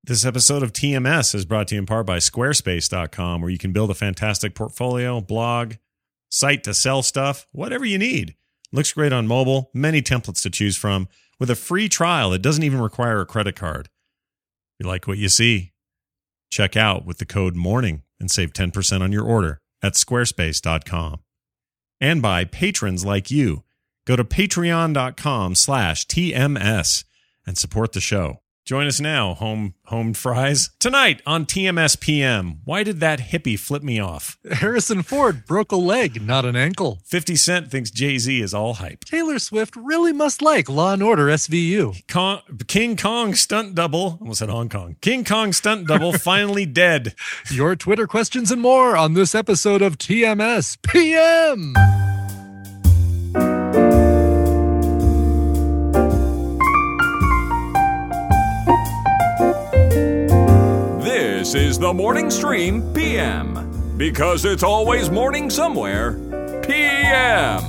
This episode of TMS is brought to you in part by Squarespace.com, where you can build a fantastic portfolio, blog, site to sell stuff, whatever you need. Looks great on mobile, many templates to choose from, with a free trial that doesn't even require a credit card. If you like what you see, check out with the code MORNING and save 10% on your order at Squarespace.com. And by patrons like you. Go to patreon.com/TMS and support the show. Join us now, home fries. Tonight on TMS PM, why did that hippie flip me off? Harrison Ford broke a leg, not an ankle. 50 Cent thinks Jay-Z is all hype. Taylor Swift really must like Law & Order SVU. King Kong stunt double, almost said Hong Kong. King Kong stunt double finally dead. Your Twitter questions and more on this episode of TMS PM. This is the Morning Stream PM, because it's always morning somewhere. PM.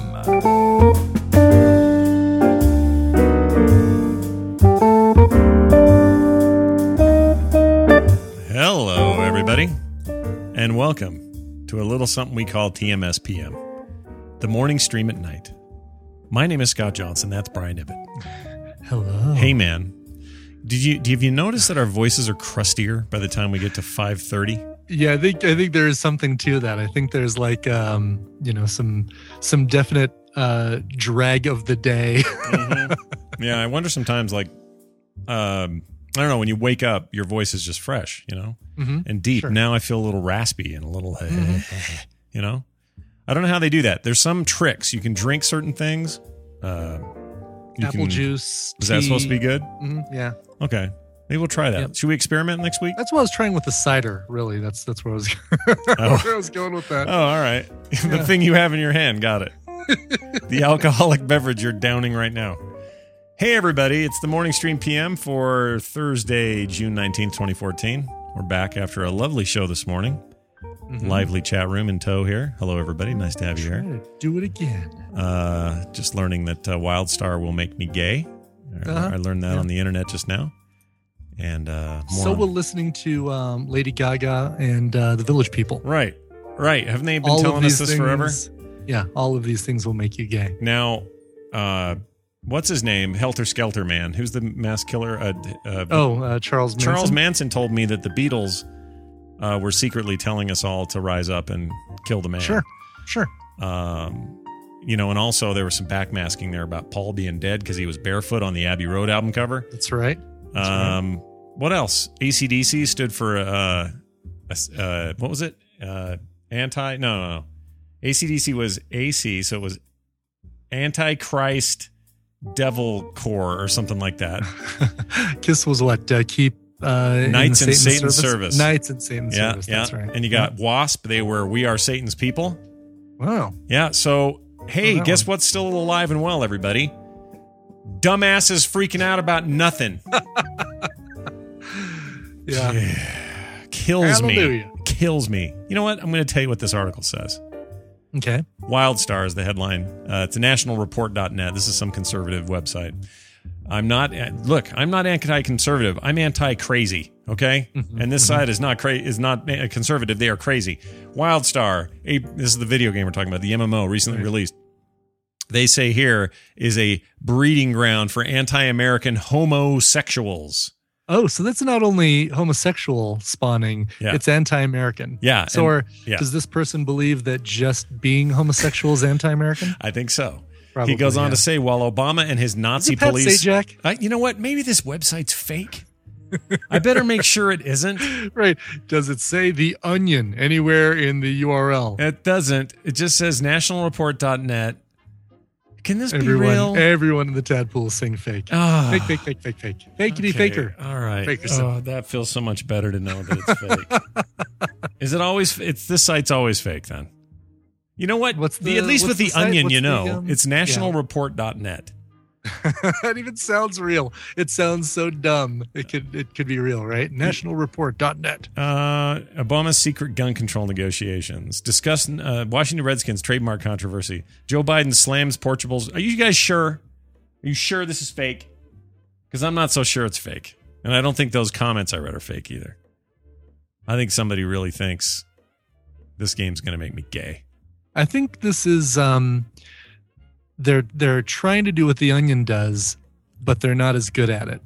Hello, everybody, and welcome to a little something we call TMS PM, the morning stream at night. My name is Scott Johnson. That's Brian Ibbett. Hello. Hey, man. Have you noticed that our voices are crustier by the time we get to 5:30? Yeah, I think there is something to that. I think there's like some definite drag of the day. Mm-hmm. Yeah, I wonder sometimes, like, I don't know, when you wake up, your voice is just fresh, and deep. Sure. Now I feel a little raspy and a little, I don't know how they do that. There's some tricks. You can drink certain things. Apple juice. Is that supposed to be good? Mm-hmm, yeah. Okay. Maybe we'll try that. Yep. Should we experiment next week? That's what I was trying with the cider, really. That's where I was, where I was going with that. Oh, all right. The thing you have in your hand. Got it. The alcoholic beverage you're downing right now. Hey, everybody. It's the Morning Stream PM for Thursday, June 19th, 2014. We're back after a lovely show this morning. Mm-hmm. Lively chat room in tow here. Hello, everybody. Nice to have you here. Do it again. Just learning that WildStar will make me gay. I learned that on the internet just now. And so will listening to Lady Gaga and the Village People. Right. Haven't they been telling us this forever? Yeah, all of these things will make you gay. Now, what's his name? Helter Skelter Man. Who's the mass killer? Charles Manson. Charles Manson told me that the Beatles were secretly telling us all to rise up and kill the man. Sure. And also there was some backmasking there about Paul being dead because he was barefoot on the Abbey Road album cover. That's right. What else? AC/DC stood for what was it? Anti? No. AC/DC was AC, so it was Antichrist Devil Core or something like that. KISS was what? Keep Knights in Satan's service. Knights in Satan's service. That's right. And you got WASP. They were We Are Satan's People. Wow. Yeah. So, hey, guess what's still alive and well, everybody? Dumbasses freaking out about nothing. Kills me. You know what? I'm going to tell you what this article says. Okay. WildStar is the headline. It's a nationalreport.net. This is some conservative website. I'm not anti-conservative. I'm anti-crazy. Okay, and this side is not conservative. They are crazy. WildStar. This is the video game we're talking about. The MMO recently released. They say here is a breeding ground for anti-American homosexuals. Oh, so that's not only homosexual spawning, it's anti-American. Yeah. So does this person believe that just being homosexual is anti-American? I think so. Probably, he goes on to say, while Obama and his Nazi Pat police... Sajak? You know what? Maybe this website's fake. I better make sure it isn't. Right. Does it say The Onion anywhere in the URL? It doesn't. It just says nationalreport.net. Can this be real? Everyone in the tadpool is saying fake. Oh. Fake. Fakety faker. All right. Fakerson. Oh, that feels so much better to know that it's fake. Is it always... this site's always fake then. You know what? At least with The Onion, it's nationalreport.net. That even sounds real. It sounds so dumb. It could be real, right? Nationalreport.net. Obama's secret gun control negotiations. Discuss Washington Redskins trademark controversy. Joe Biden slams Portugal's. Are you guys sure? Are you sure this is fake? Because I'm not so sure it's fake. And I don't think those comments I read are fake either. I think somebody really thinks this game's going to make me gay. I think this is they're trying to do what The Onion does, but they're not as good at it.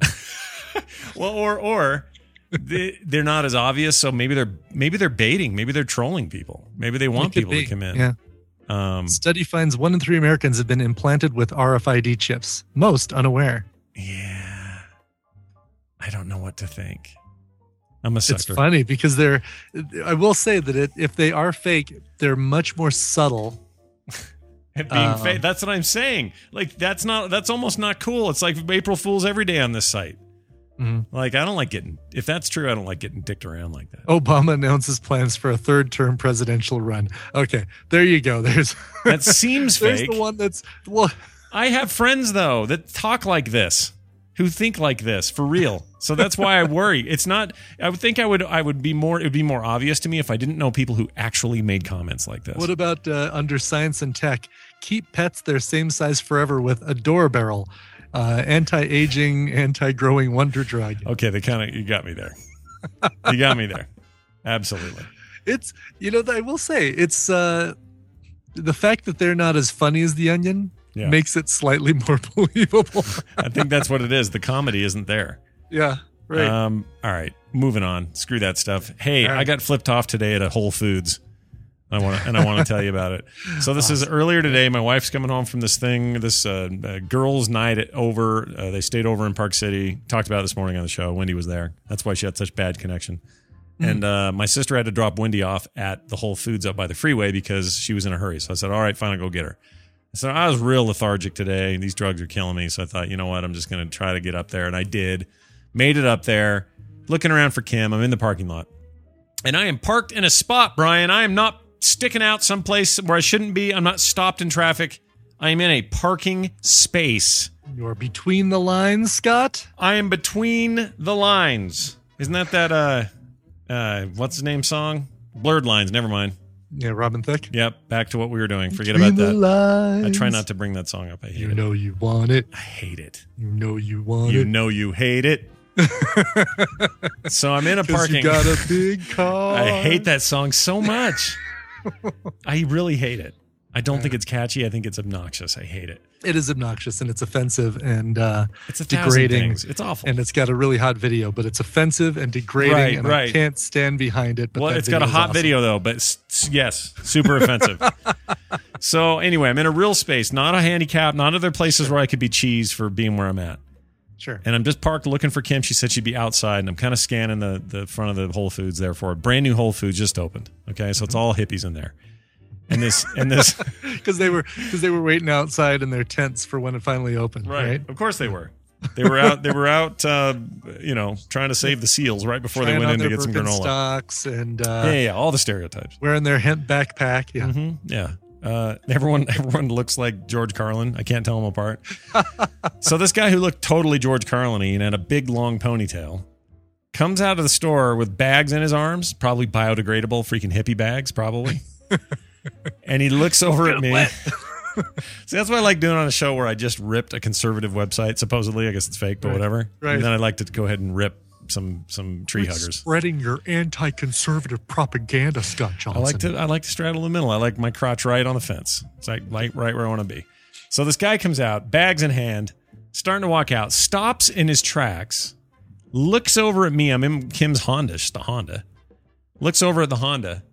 Well, or they're not as obvious, so maybe they're baiting, maybe they're trolling people, maybe they want people to come in. Yeah. Study finds 1 in 3 Americans have been implanted with RFID chips, most unaware. Yeah, I don't know what to think. I'm a sucker. It's funny because I will say that if they are fake, they're much more subtle. It being fake. That's what I'm saying. Like that's almost not cool. It's like April Fool's every day on this site. Mm-hmm. Like I don't like getting, if that's true, I don't like getting dicked around like that. Obama announces plans for a 3rd-term presidential run. Okay, there you go. That seems there's fake. The one that's I have friends though that talk like this, who think like this for real. So that's why I worry. It's not. I would think it would be more obvious to me if I didn't know people who actually made comments like this. What about under science and tech? Keep pets their same size forever with Adore Barrel, anti-aging, anti-growing wonder drug. Okay, you got me there. You got me there. Absolutely. It's I will say it's the fact that they're not as funny as The Onion makes it slightly more believable. I think that's what it is. The comedy isn't there. Yeah, right. All right, moving on. Screw that stuff. Hey, right. I got flipped off today at a Whole Foods. I want to tell you about it. So this is earlier today. My wife's coming home from this girls' night over. They stayed over in Park City. Talked about it this morning on the show. Wendy was there. That's why she had such bad connection. Mm. And my sister had to drop Wendy off at the Whole Foods up by the freeway because she was in a hurry. So I said, all right, fine, I'll go get her. So I was real lethargic today. These drugs are killing me. So I thought, you know what? I'm just going to try to get up there. And I did. Made it up there. Looking around for Kim. I'm in the parking lot. And I am parked in a spot, Brian. I am not sticking out someplace where I shouldn't be. I'm not stopped in traffic. I am in a parking space. You're between the lines, Scott? I am between the lines. Isn't that what's his name song? Blurred Lines, never mind. Yeah, Robin Thicke. Yep, back to what we were doing. Forget between about that. Lines. I try not to bring that song up. I hate it. You know you want it. I hate it. You know you want it. You know you hate it. So I'm in a parking. You got a big car. I hate that song so much. I really hate it. I don't think it's catchy. I think it's obnoxious. I hate it. It is obnoxious and it's offensive and it's a degrading. Things. It's awful. And it's got a really hot video, but it's offensive and degrading. Right. I can't stand behind it. But it's got a hot video though, but yes, super offensive. So anyway, I'm in a real space, not a handicap, not other places where I could be cheesed for being where I'm at. Sure. And I'm just parked looking for Kim. She said she'd be outside, and I'm kind of scanning the front of the Whole Foods there for a brand new Whole Foods just opened. Okay, so it's all hippies in there. And this because they were waiting outside in their tents for when it finally opened. Right. Of course they were. They were out. Trying to save the seals right before they went in to get some granola. Stocks and all the stereotypes. Wearing their hemp backpack. Yeah. Mm-hmm, yeah. Everyone looks like George Carlin. I can't tell them apart. So this guy who looked totally George Carlin-y and had a big long ponytail comes out of the store with bags in his arms, probably biodegradable freaking hippie bags, probably. And he looks over at me. See, that's what I like doing on a show where I just ripped a conservative website. Supposedly, I guess it's fake, but whatever. Right. And then I'd like to go ahead and rip some tree huggers. Spreading your anti-conservative propaganda, Scott Johnson. I like to straddle the middle. I like my crotch right on the fence. It's like right where I want to be. So this guy comes out, bags in hand, starting to walk out, stops in his tracks, looks over at me. I'm in Kim's Honda, just the Honda. Looks over at the Honda,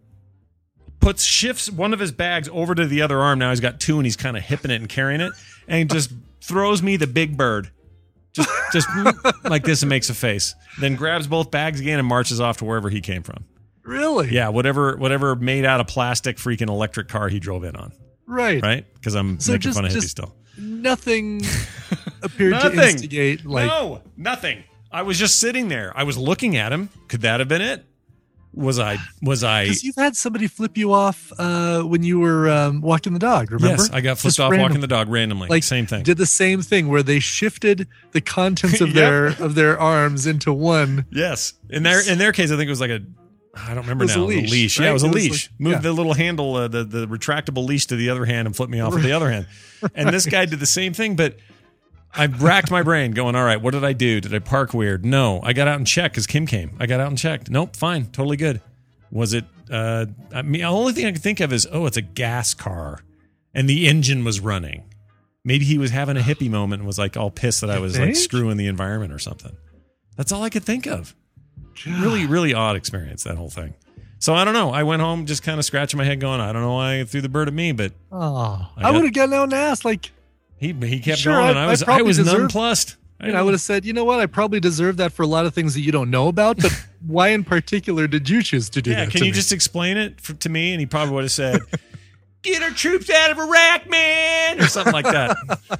shifts one of his bags over to the other arm. Now he's got two, and he's kind of hipping it and carrying it, and just throws me the big bird. Just like this and makes a face. Then grabs both bags again and marches off to wherever he came from. Really? Yeah, whatever made out of plastic freaking electric car he drove in on. Right. Because I'm making fun of hippies still. Nothing appeared to instigate. No, nothing. I was just sitting there. I was looking at him. Could that have been it? Was I? Because you've had somebody flip you off when you were walking the dog, remember? Yes, I got flipped off walking the dog randomly. Same thing. Did the same thing where they shifted the contents of their arms into one. Yes. In their case, I think it was like I don't remember now. A leash, a leash. Right? Yeah, it was a leash. Moved the little handle, the retractable leash to the other hand and flipped me off with the other hand. And this guy did the same thing, but I racked my brain going, all right, what did I do? Did I park weird? No. I got out and checked because Kim came. I got out and checked. Nope, fine. Totally good. Was it, I mean, the only thing I can think of is, it's a gas car and the engine was running. Maybe he was having a hippie moment and was like all pissed that I was like screwing the environment or something. That's all I could think of. Really, really odd experience, that whole thing. So I don't know. I went home just kind of scratching my head going, I don't know why he threw the bird at me, but I would have gotten out and asked, like, he kept going, and I was nonplussed. I would have said, you know what? I probably deserve that for a lot of things that you don't know about, but why in particular did you choose to do that? Can you just explain it to me? And he probably would have said, "Get our troops out of Iraq, man," or something like that.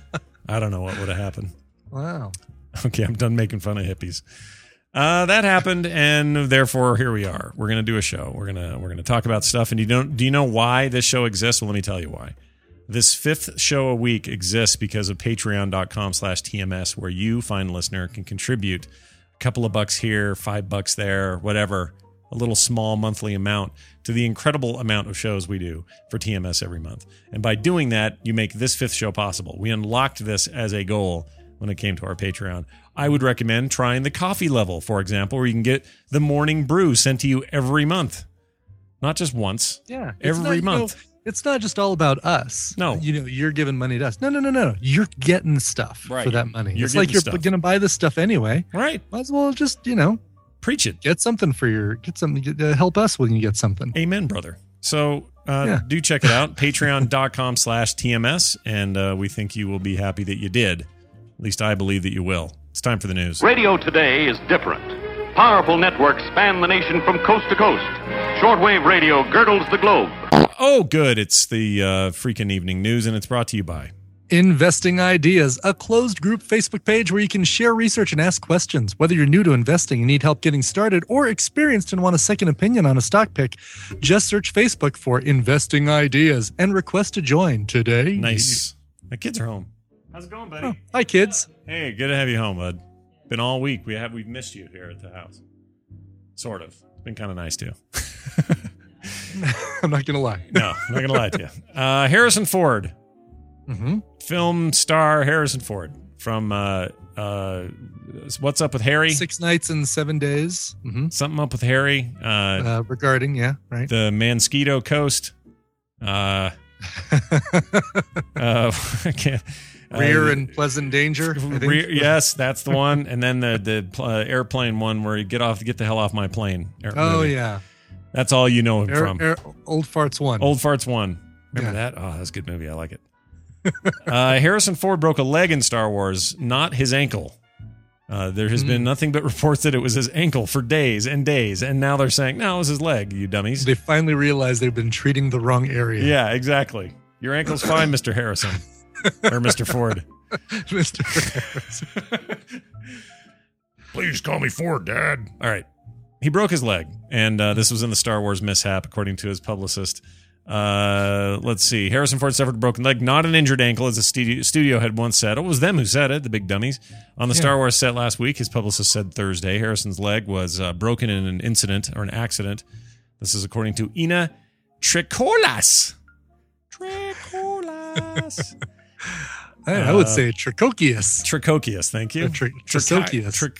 I don't know what would have happened. Wow. Okay, I'm done making fun of hippies. That happened, and therefore here we are. We're gonna do a show. We're gonna talk about stuff. And do you know why this show exists? Well, let me tell you why. This 5th show a week exists because of patreon.com/TMS, where you, fine listener, can contribute a couple of bucks here, $5 there, whatever, a little small monthly amount to the incredible amount of shows we do for TMS every month. And by doing that, you make this 5th show possible. We unlocked this as a goal when it came to our Patreon. I would recommend trying the coffee level, for example, where you can get the morning brew sent to you every month. Not just once. Yeah. Every month. It's not just all about us. No. You're giving money to us. No. You're getting stuff for that money. It's like you're going to buy this stuff anyway. Right. Might as well just, preach it. Get something help us when you get something. Amen, brother. So do check it out. Patreon.com/TMS. And we think you will be happy that you did. At least I believe that you will. It's time for the news. Radio today is different. Powerful networks span the nation from coast to coast. Shortwave radio girdles the globe. Oh, good. It's the freaking evening news, and it's brought to you by Investing Ideas, a closed group Facebook page where you can share research and ask questions. Whether you're new to investing and need help getting started, or experienced and want a second opinion on a stock pick, just search Facebook for Investing Ideas and request to join today. Nice. My kids are home. How's it going, buddy? Oh, hi, kids. Hey, good to have you home, bud. Been all week. We've missed you here at the house. Sort of. It's been kind of nice too. I'm not gonna lie. No, I'm not gonna lie to you. Harrison Ford, film star Harrison Ford from What's Up with Harry? 6 Nights and 7 Days. Something Up with Harry. Regarding, right. The Mosquito Coast. I can't. Rear and Pleasant Danger. Yes, that's the one. And then the airplane one where you get the hell off my plane. Movie. Yeah. That's all you know him from. Old Farts 1. Old Farts 1. Remember that? Oh, that's a good movie. I like it. Harrison Ford broke a leg in Star Wars, not his ankle. There has been nothing but reports that it was his ankle for days and days, and now they're saying, no, it was his leg, you dummies. They finally realized they've been treating the wrong area. Yeah, exactly. Your ankle's fine, Mr. Harrison. Or Mr. Ford. Mr. Harrison. Please call me Ford, Dad. All right. He broke his leg, and this was in the Star Wars mishap, according to his publicist. Let's see. Harrison Ford suffered a broken leg, not an injured ankle, as a studio had once said. It was them who said it, the big dummies. On the Star Wars set last week, his publicist said Thursday, Harrison's leg was broken in an incident or an accident. This is according to Ina Trikolas. I would say Trikokius. Trikokius, thank you. Tresiakis.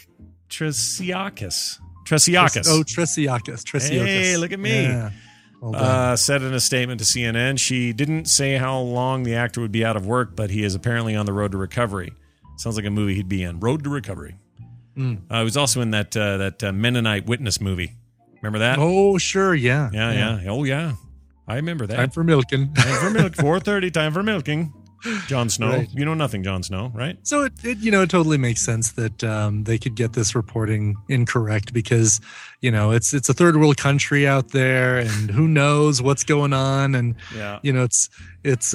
Tresiakis. Tresiakis. Hey, look at me. Yeah. Well said in a statement to CNN, she didn't say how long the actor would be out of work, but he is apparently on the road to recovery. Sounds like a movie he'd be in. Road to Recovery. He was also in that Mennonite Witness movie. Remember that? Oh, sure, yeah. Yeah. Oh, yeah. I remember that. Time for milking. 4:30, time for milking. Jon Snow. Right. You know nothing, Jon Snow, right? So it totally makes sense that they could get this reporting incorrect because, it's a third world country out there and who knows what's going on. And, it's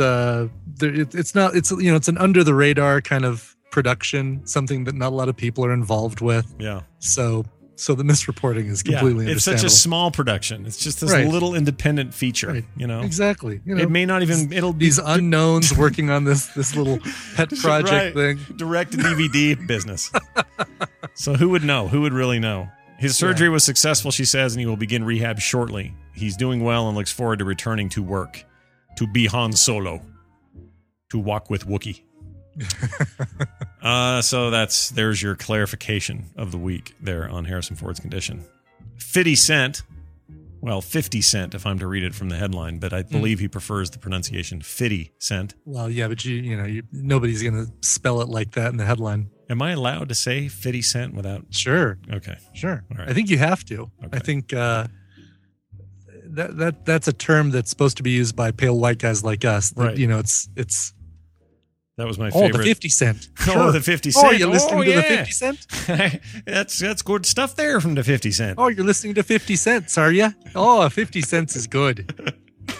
an under the radar kind of production, something that not a lot of people are involved with. Yeah. So the misreporting is completely it's understandable. such a small production. It's just this little independent feature, Exactly. It may not even, it'll be these unknowns working on this little pet project thing. Direct to DVD business. So who would know? Who would really know? His surgery was successful, she says, and he will begin rehab shortly. He's doing well and looks forward to returning to work, to be Han Solo, to walk with Wookiee. So there's your clarification of the week there on Harrison Ford's condition. 50 Cent. Well, 50 Cent, if I'm to read it from the headline, but I believe he prefers the pronunciation 50 Cent. Well, yeah, but nobody's going to spell it like that in the headline. Am I allowed to say 50 Cent without? Sure. Okay. Sure. All right. I think you have to. Okay. I think that's a term that's supposed to be used by pale white guys like us. That, Right. it's that was my favorite. the 50 Cent. Oh, the 50 Cent. Oh, you're listening to the yeah. 50 Cent? That's good stuff there from the 50 Cent. Oh, you're listening to 50 Cents, are you? Oh, 50 Cents is good.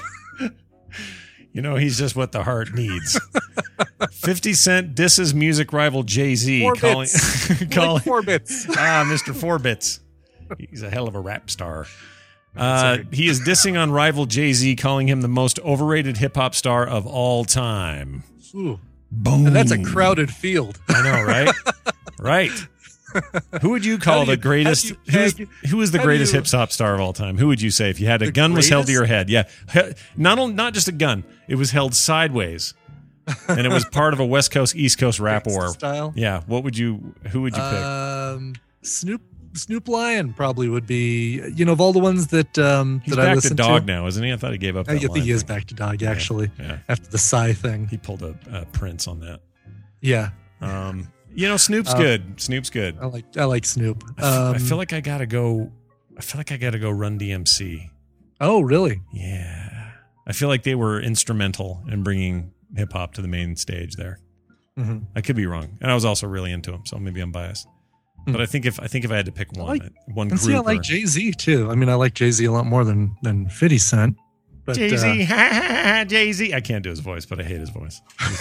He's just what the heart needs. 50 Cent disses music rival Jay-Z. 4 calling bits. Like 4 bits. Mr. 4 Bits. He's a hell of a rap star. Sorry. He is dissing on rival Jay-Z, calling him the most overrated hip-hop star of all time. Ooh. Boom. And that's a crowded field. I know, right? Right. Who would you call the greatest? Who is the greatest hip hop star of all time? Who would you say if you had a gun was held to your head? Yeah, not just a gun. It was held sideways, and it was part of a West Coast East Coast rap war style. Yeah. Who would you pick? Snoop Lion probably would be. Of all the ones that He's that I back to listened Dog now, isn't he? I thought he gave up. I That think he is back to Dog actually. Yeah. After the Psy thing. He pulled a Prince on that. Yeah. Snoop's good. Snoop's good. I like Snoop. I feel like I gotta go. Run DMC. Oh, really? Yeah. I feel like they were instrumental in bringing hip hop to the main stage there. Mm-hmm. I could be wrong, and I was also really into him, so maybe I'm biased. But I think if I had to pick one, one and group. see, I like Jay-Z too. I mean, I like Jay-Z a lot more than 50 Cent. But, Jay-Z, Jay-Z. I can't do his voice, but I hate his voice.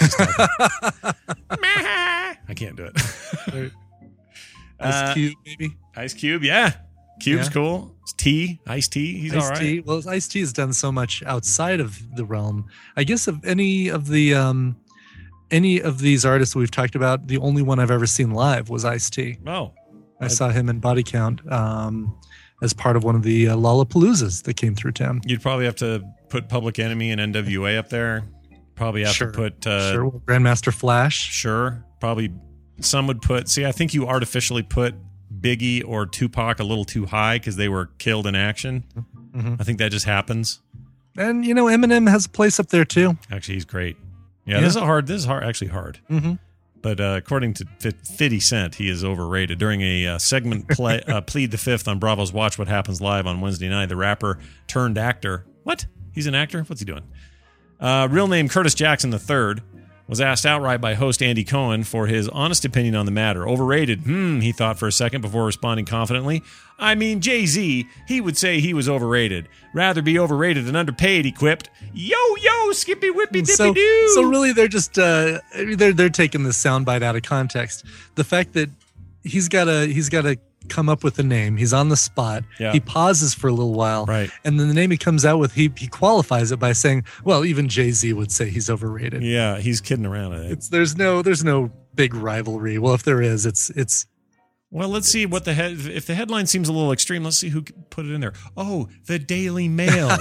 I can't do it. Ice Cube, maybe. Ice Cube, yeah. Cube's cool. Ice T. He's all right. Well, Ice T has done so much outside of the realm. I guess of any of these artists we've talked about, the only one I've ever seen live was Ice T. Oh, I saw him in Body Count as part of one of the Lollapaloozas that came through town. You'd probably have to put Public Enemy and NWA up there. Probably have to put Grandmaster Flash. Sure. Probably some would put. See, I think you artificially put Biggie or Tupac a little too high because they were killed in action. Mm-hmm. I think that just happens. And Eminem has a place up there too. Actually, he's great. Yeah. This is actually hard. Mm-hmm. But according to 50 Cent, he is overrated. During a segment Plead the Fifth on Bravo's Watch What Happens Live on Wednesday night, the rapper turned actor. What? He's an actor? What's he doing? Real name Curtis Jackson III was asked outright by host Andy Cohen for his honest opinion on the matter. Overrated? He thought for a second before responding confidently. I mean, Jay-Z, he would say he was overrated. Rather be overrated than underpaid, he quipped. Yo, skippy whippy dippy doo. So really they're just they're taking this soundbite out of context. The fact that he's gotta come up with a name. He's on the spot. Yeah. He pauses for a little while. Right. And then the name he comes out with, he qualifies it by saying, well, even Jay-Z would say he's overrated. Yeah, he's kidding around. I think. There's no big rivalry. Well, if there is, it's Well, let's see what if the headline seems a little extreme, let's see who put it in there. Oh, the Daily Mail.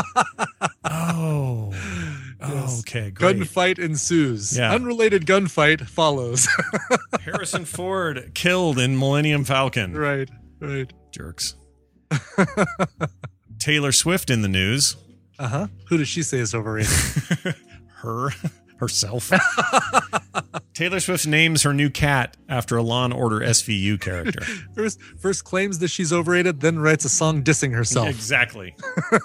Yes. Okay, great. Gunfight ensues. Yeah. Unrelated gunfight follows. Harrison Ford killed in Millennium Falcon. Right. Jerks. Taylor Swift in the news. Uh-huh. Who does she say is overrated? Herself. Taylor Swift names her new cat after a Law & Order SVU character. First claims that she's overrated, then writes a song dissing herself. Exactly.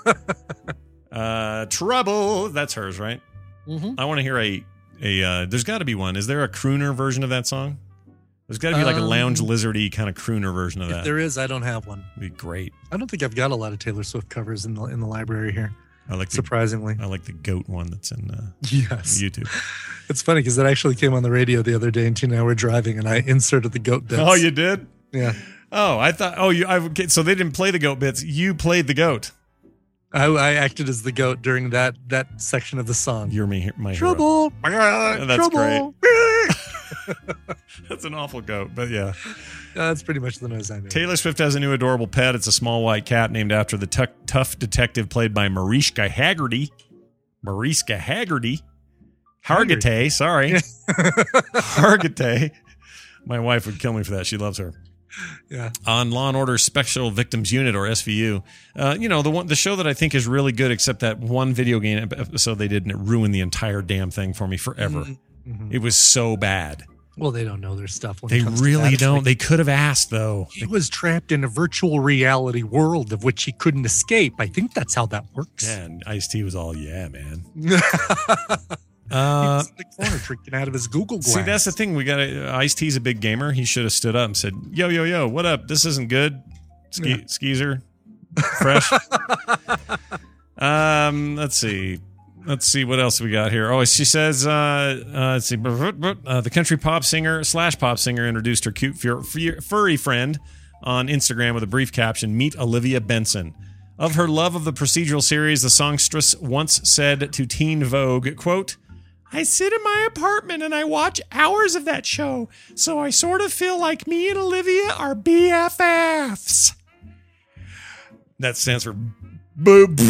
Trouble. That's hers, right? Mm-hmm. I want to hear a there's got to be one. Is there a crooner version of that song? There's got to be like a lounge lizardy kind of crooner version of that. If there is, I don't have one. It'd be great. I don't think I've got a lot of Taylor Swift covers in the library here. Surprisingly. I like the goat one that's in YouTube. It's funny because that actually came on the radio the other day, and Tina and I were driving, and I inserted the goat bits. Oh, you did? Yeah. Oh, I thought. So they didn't play the goat bits. You played the goat. I acted as the goat during that section of the song. You're my Trouble. Hero. That's Trouble. great. That's an awful goat, but yeah. That's pretty much the noise I made. Taylor Swift has a new adorable pet. It's a small white cat named after the tough detective played by Mariska Hargitay. Hargitay. My wife would kill me for that. She loves her. Yeah. On Law and Order Special Victims Unit, or SVU, the show that I think is really good, except that one video game episode they did, and it ruined the entire damn thing for me forever. Mm-hmm. It was so bad. Well, they don't know their stuff. They really don't. They could have asked, though. He was trapped in a virtual reality world of which he couldn't escape. I think that's how that works. Yeah, and Ice-T was all, yeah, man. He was in the corner drinking out of his Google Glass. See, that's the thing. We got Ice-T's a big gamer. He should have stood up and said, yo, what up? This isn't good. Skeezer. Fresh. Let's see what else we got here. Oh, she says, let's see. The country pop singer / pop singer introduced her cute furry friend on Instagram with a brief caption, "Meet Olivia Benson." Of her love of the procedural series, the songstress once said to Teen Vogue, quote, "I sit in my apartment and I watch hours of that show, so I sort of feel like me and Olivia are BFFs." That stands for boob.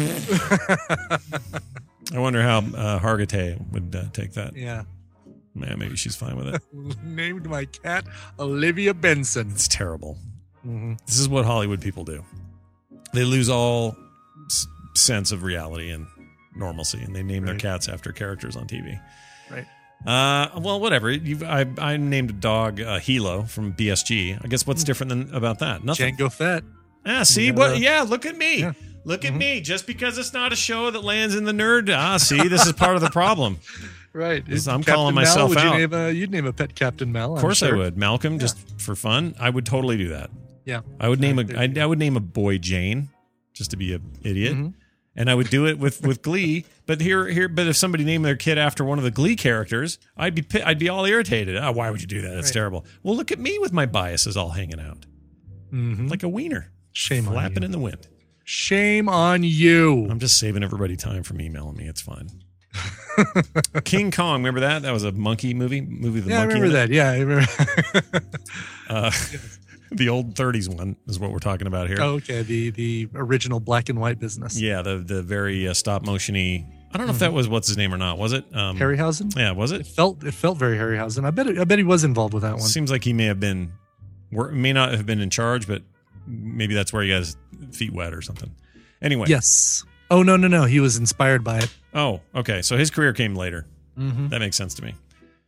I wonder how Hargitay would take that. Yeah. Man, maybe she's fine with it. Named my cat Olivia Benson. It's terrible. Mm-hmm. This is what Hollywood people do. They lose all sense of reality and normalcy, and they name their cats after characters on TV. Right. Well, whatever. I named a dog Hilo from BSG. I guess what's different about that? Nothing. Jango Fett. See what? Yeah, look at me. Yeah. Look at me. Just because it's not a show that lands in the nerd. See, this is part of the problem. Right. I'm calling myself out. You'd name a pet Captain Mal. Of course I would. Malcolm, just for fun. I would totally do that. Yeah. I would name I would name a boy Jane, just to be an idiot. Mm-hmm. And I would do it with Glee. But but if somebody named their kid after one of the Glee characters, I'd be all irritated. Oh, why would you do that? That's terrible. Well, look at me with my biases all hanging out. Mm-hmm. Like a wiener. Shame on you. Flapping in the wind. Shame on you. I'm just saving everybody time from emailing me. It's fine. King Kong, remember that? That was a monkey movie. Monkey. I remember that. Yeah, I remember. The old 30s one is what we're talking about here. Oh, okay. The original black and white business. Yeah, the very stop motiony. I don't know if that was what's his name or not. Was it Harryhausen? Yeah, was it? It felt very Harryhausen. I bet he was involved with that one. Seems like he may not have been in charge, but maybe that's where he got his feet wet or something. Anyway. Yes. Oh, no. He was inspired by it. Oh, okay. So his career came later. Mm-hmm. That makes sense to me.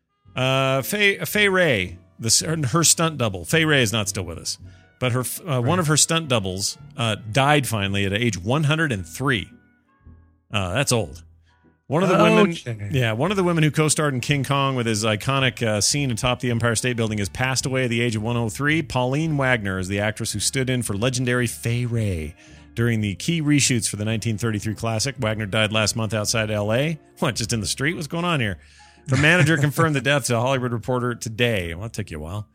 Fay Wray, her stunt double. Fay Wray is not still with us, but her one of her stunt doubles died finally at age 103. That's old. One of the women, one of the women who co-starred in King Kong with his iconic scene atop the Empire State Building has passed away at the age of 103. Pauline Wagner is the actress who stood in for legendary Fay Wray during the key reshoots for the 1933 classic. Wagner died last month outside L.A. What, just in the street? What's going on here? Her manager confirmed the death to a Hollywood Reporter today. Well, that took you a while.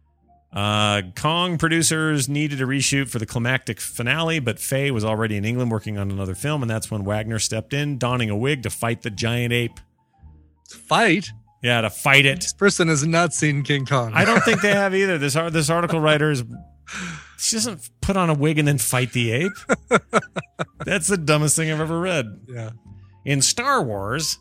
Kong producers needed a reshoot for the climactic finale, but Faye was already in England working on another film, and that's when Wagner stepped in, donning a wig to fight the giant ape. Fight? Yeah, to fight it. This person has not seen King Kong. I don't think they have either. This article writer she doesn't put on a wig and then fight the ape. That's the dumbest thing I've ever read. Yeah. In Star Wars,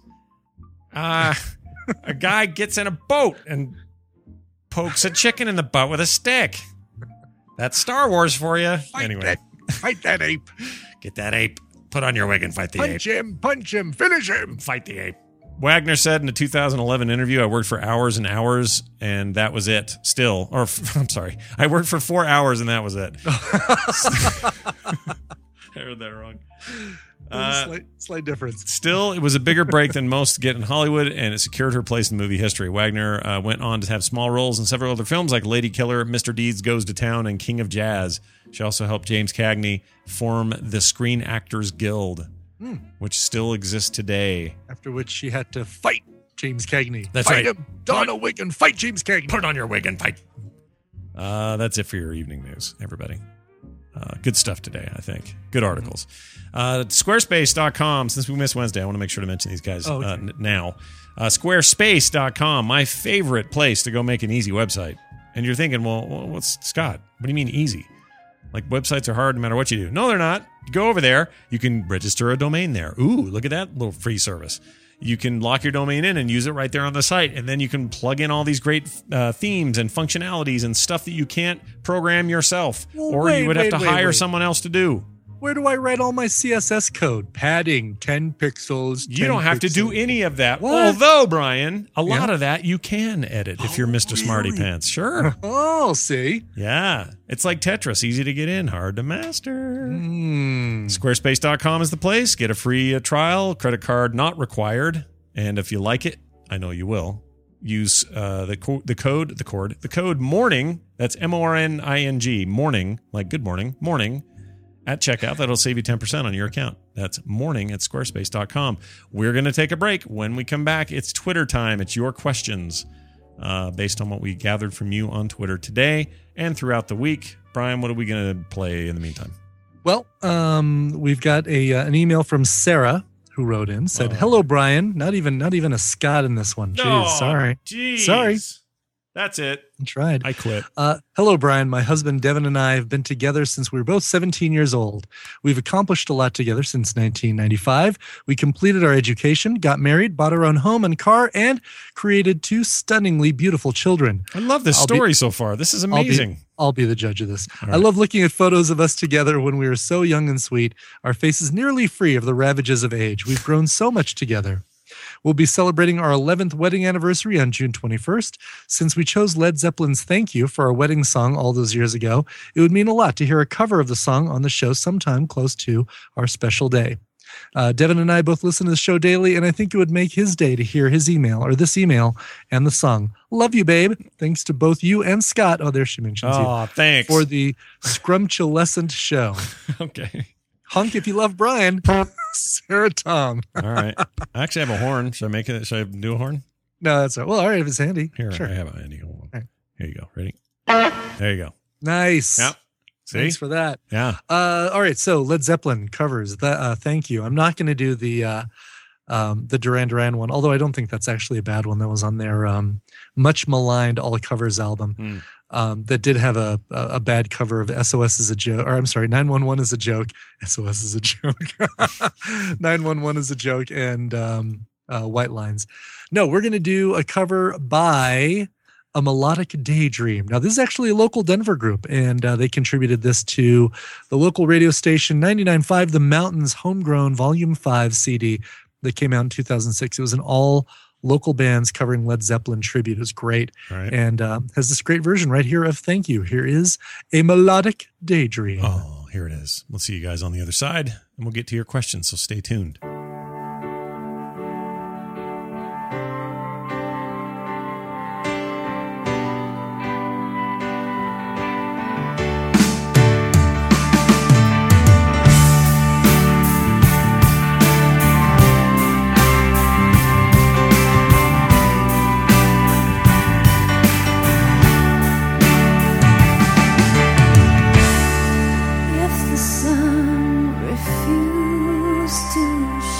a guy gets in a boat and pokes a chicken in the butt with a stick. That's Star Wars for you. Fight that ape. Get that ape. Put on your wig and fight the ape. Punch him, finish him. Fight the ape. Wagner said in a 2011 interview, "I worked for hours and hours, and that was it. Still, or I'm sorry, I worked for 4 hours, and that was it." I heard that wrong. Slight difference. Still, it was a bigger break than most get in Hollywood, and it secured her place in movie history. Wagner went on to have small roles in several other films like Lady Killer, Mr. Deeds Goes to Town, and King of Jazz. She also helped James Cagney form the Screen Actors Guild, which still exists today. After which she had to fight James Cagney. That's fight right. Him, don a wig and fight James Cagney. Put on your wig and fight. That's it for your evening news, everybody. Good stuff today, I think. Good articles. Squarespace.com. Since we missed Wednesday, I want to make sure to mention these guys now. Squarespace.com, my favorite place to go make an easy website. And you're thinking, well, what's Scott? What do you mean easy? Like, websites are hard no matter what you do. No, they're not. Go over there. You can register a domain there. Ooh, look at that little free service. you can lock your domain in and use it right there on the site. And then you can plug in all these great themes and functionalities and stuff that you can't program yourself, or you would have to hire someone else to do. Where do I write all my CSS code? Padding, 10 pixels. 10 You don't have pixels. to do any of that. What? Although, Brian, a lot of that you can edit if you're Mr. Smarty really? Pants. Sure. Oh, see? Yeah. It's like Tetris. Easy to get in, hard to master. Hmm. Squarespace.com is the place. Get a free trial. Credit card not required. And if you like it, I know you will, use the code MORNING. That's MORNING. Morning, like good morning, morning. At checkout, that'll save you 10% on your account. That's morning@squarespace.com. We're going to take a break. When we come back, it's Twitter time. It's your questions based on what we gathered from you on Twitter today and throughout the week. Brian, what are we going to play in the meantime? Well, we've got an email from Sarah who wrote in, said, "Hello, Brian." Not even a Scott in this one. Jeez, sorry. Geez. Sorry. That's it. I tried. I quit. Hello, Brian. My husband, Devin, and I have been together since we were both 17 years old. We've accomplished a lot together since 1995. We completed our education, got married, bought our own home and car, and created 2 stunningly beautiful children. I love this story so far. This is amazing. I'll be the judge of this. All right. I love looking at photos of us together when we were so young and sweet, our faces nearly free of the ravages of age. We've grown so much together. We'll be celebrating our 11th wedding anniversary on June 21st. Since we chose Led Zeppelin's Thank You for our wedding song all those years ago, it would mean a lot to hear a cover of the song on the show sometime close to our special day. Devin and I both listen to the show daily, and I think it would make his day to hear his email, or this email, and the song. Love you, babe. Thanks to both you and Scott. Oh, there she mentions you. Oh, thanks. For the scrumptious show. Okay. Hunk if you love Brian. Sarah Tom. All right. I actually have a horn. Should I do a horn? No, that's all. Well, all right, if it's handy. Here, Sure. I have a handy one. Right. Here you go. Ready? There you go. Nice. Yep. See? Thanks for that. Yeah. All right, so Led Zeppelin covers that. Thank you. I'm not going to do the Duran Duran one, although I don't think that's actually a bad one. That was on their much maligned all covers album. That did have a bad cover of SOS is a joke, or I'm sorry, 911 is a joke. SOS is a joke. 911 is a joke, and White Lines. No, we're going to do a cover by A Melodic Daydream. Now, this is actually a local Denver group, and they contributed this to the local radio station 99.5 The Mountains Homegrown Volume 5 CD that came out in 2006. It was an all local bands covering Led Zeppelin tribute. It was great. Right. And has this great version right here of Thank You. Here is A Melodic Daydream. Oh, here it is. We'll see you guys on the other side, and we'll get to your questions, so stay tuned. If the sun refused to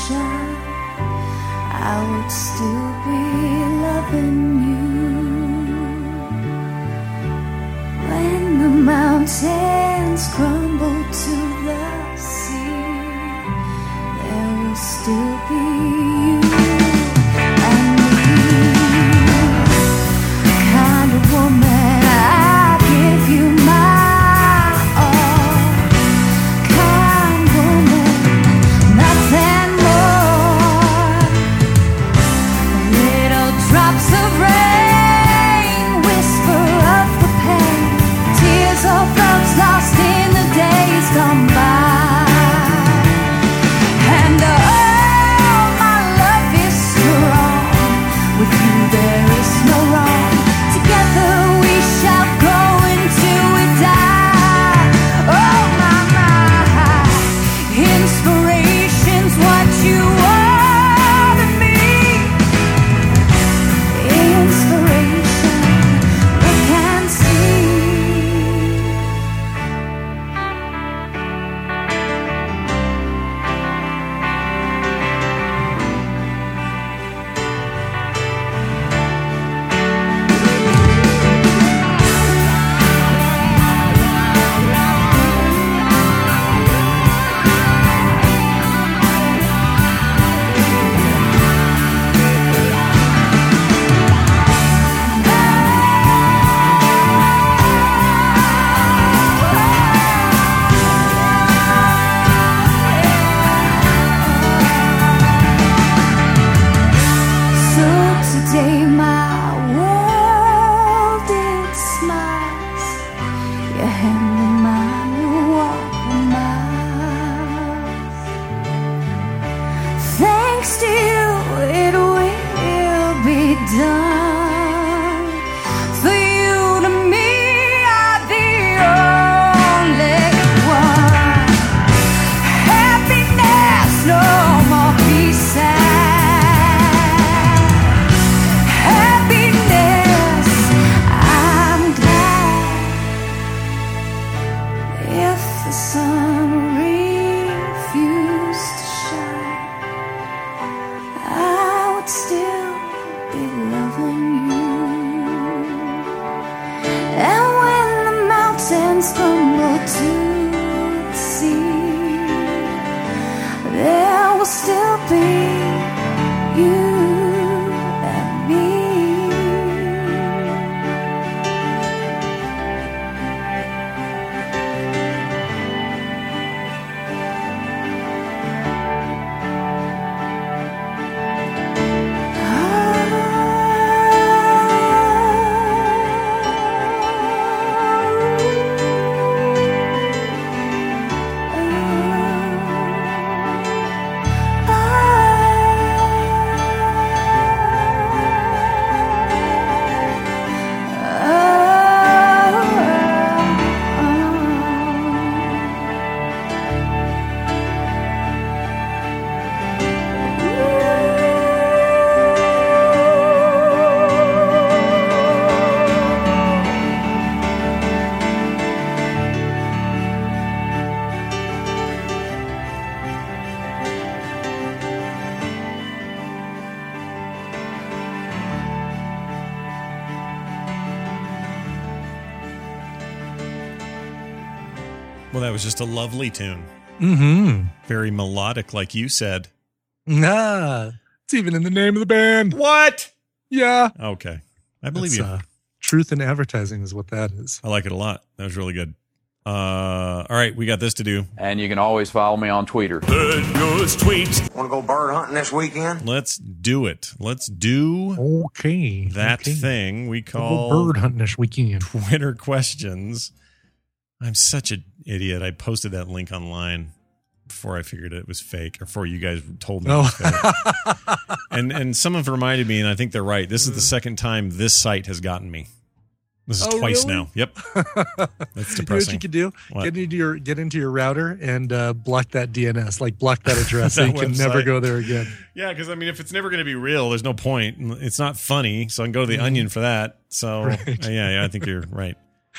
Well, that was just a lovely tune. Mm-hmm. Very melodic, like you said. It's even in the name of the band. What? Yeah. Okay. I believe you. Truth in advertising is what that is. I like it a lot. That was really good. All right, we got this to do. And you can always follow me on Twitter. Bird Goes Tweet. Want to go bird hunting this weekend? Let's do it. Let's do that thing we call we'll bird hunting this weekend. Twitter questions. I'm such an idiot. I posted that link online before I figured it was fake, or before you guys told me it was fake. And some have reminded me, and I think they're right. This is the second time this site has gotten me. This is twice really? now. Yep. That's depressing. You know what you could do? What? Get into your router and block that DNS, like block that address, so you can website. never go there again. Yeah, because I mean, if it's never going to be real, there's no point. It's not funny, so I can go to the Onion for that. So Right. yeah, I think you're right.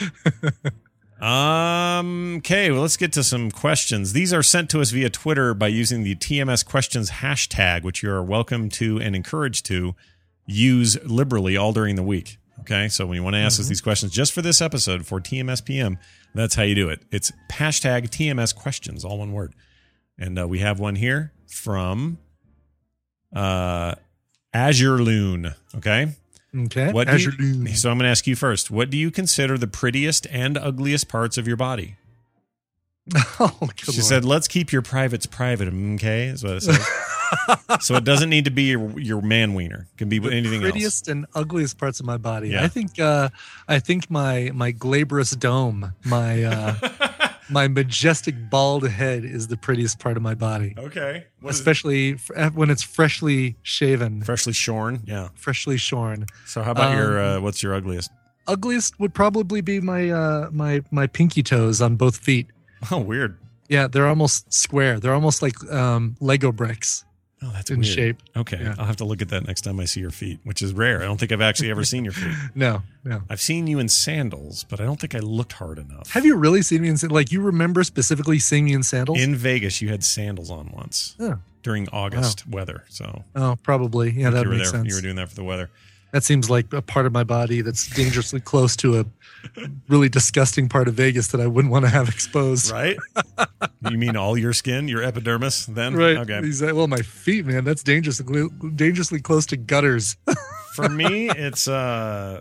Okay, well, let's get to some questions. These are sent to us via Twitter by using the TMS questions hashtag, which you are welcome to and encouraged to use liberally all during the week. Okay, so when you want to ask us these questions just for this episode for TMS PM, that's how you do it. It's hashtag TMS questions, all one word. And we have one here from Azure Loon. Okay. Okay. So I'm going to ask you first. What do you consider the prettiest and ugliest parts of your body? Oh, good She Lord. said, let's keep your privates private, okay? Is what it says. So it doesn't need to be your man wiener. It can be anything else. Prettiest and ugliest parts of my body. Yeah. I think my glabrous dome, my my majestic bald head is the prettiest part of my body. Okay. Especially when it's freshly shaven, Freshly shorn? Yeah. freshly shorn. So how about your, what's your ugliest? Ugliest would probably be my my pinky toes on both feet. Oh, weird. Yeah, they're almost square. They're almost like Lego bricks Oh, that's in weird. shape. Okay. Yeah. I'll have to look at that next time I see your feet, which is rare. I don't think I've actually ever seen your feet. No. I've seen you in sandals, but I don't think I looked hard enough. Have you really seen me in like you remember specifically seeing me in sandals? In Vegas, you had sandals on once Oh. during August weather. So Oh, probably. Yeah, that you were makes there. sense. You were doing that for the weather. That seems like a part of my body that's dangerously close to a really disgusting part of Vegas that I wouldn't want to have exposed. Right? You mean all your skin, your epidermis then? Right. Okay. Exactly. Well, my feet, man, that's dangerously close to gutters. For me, it's I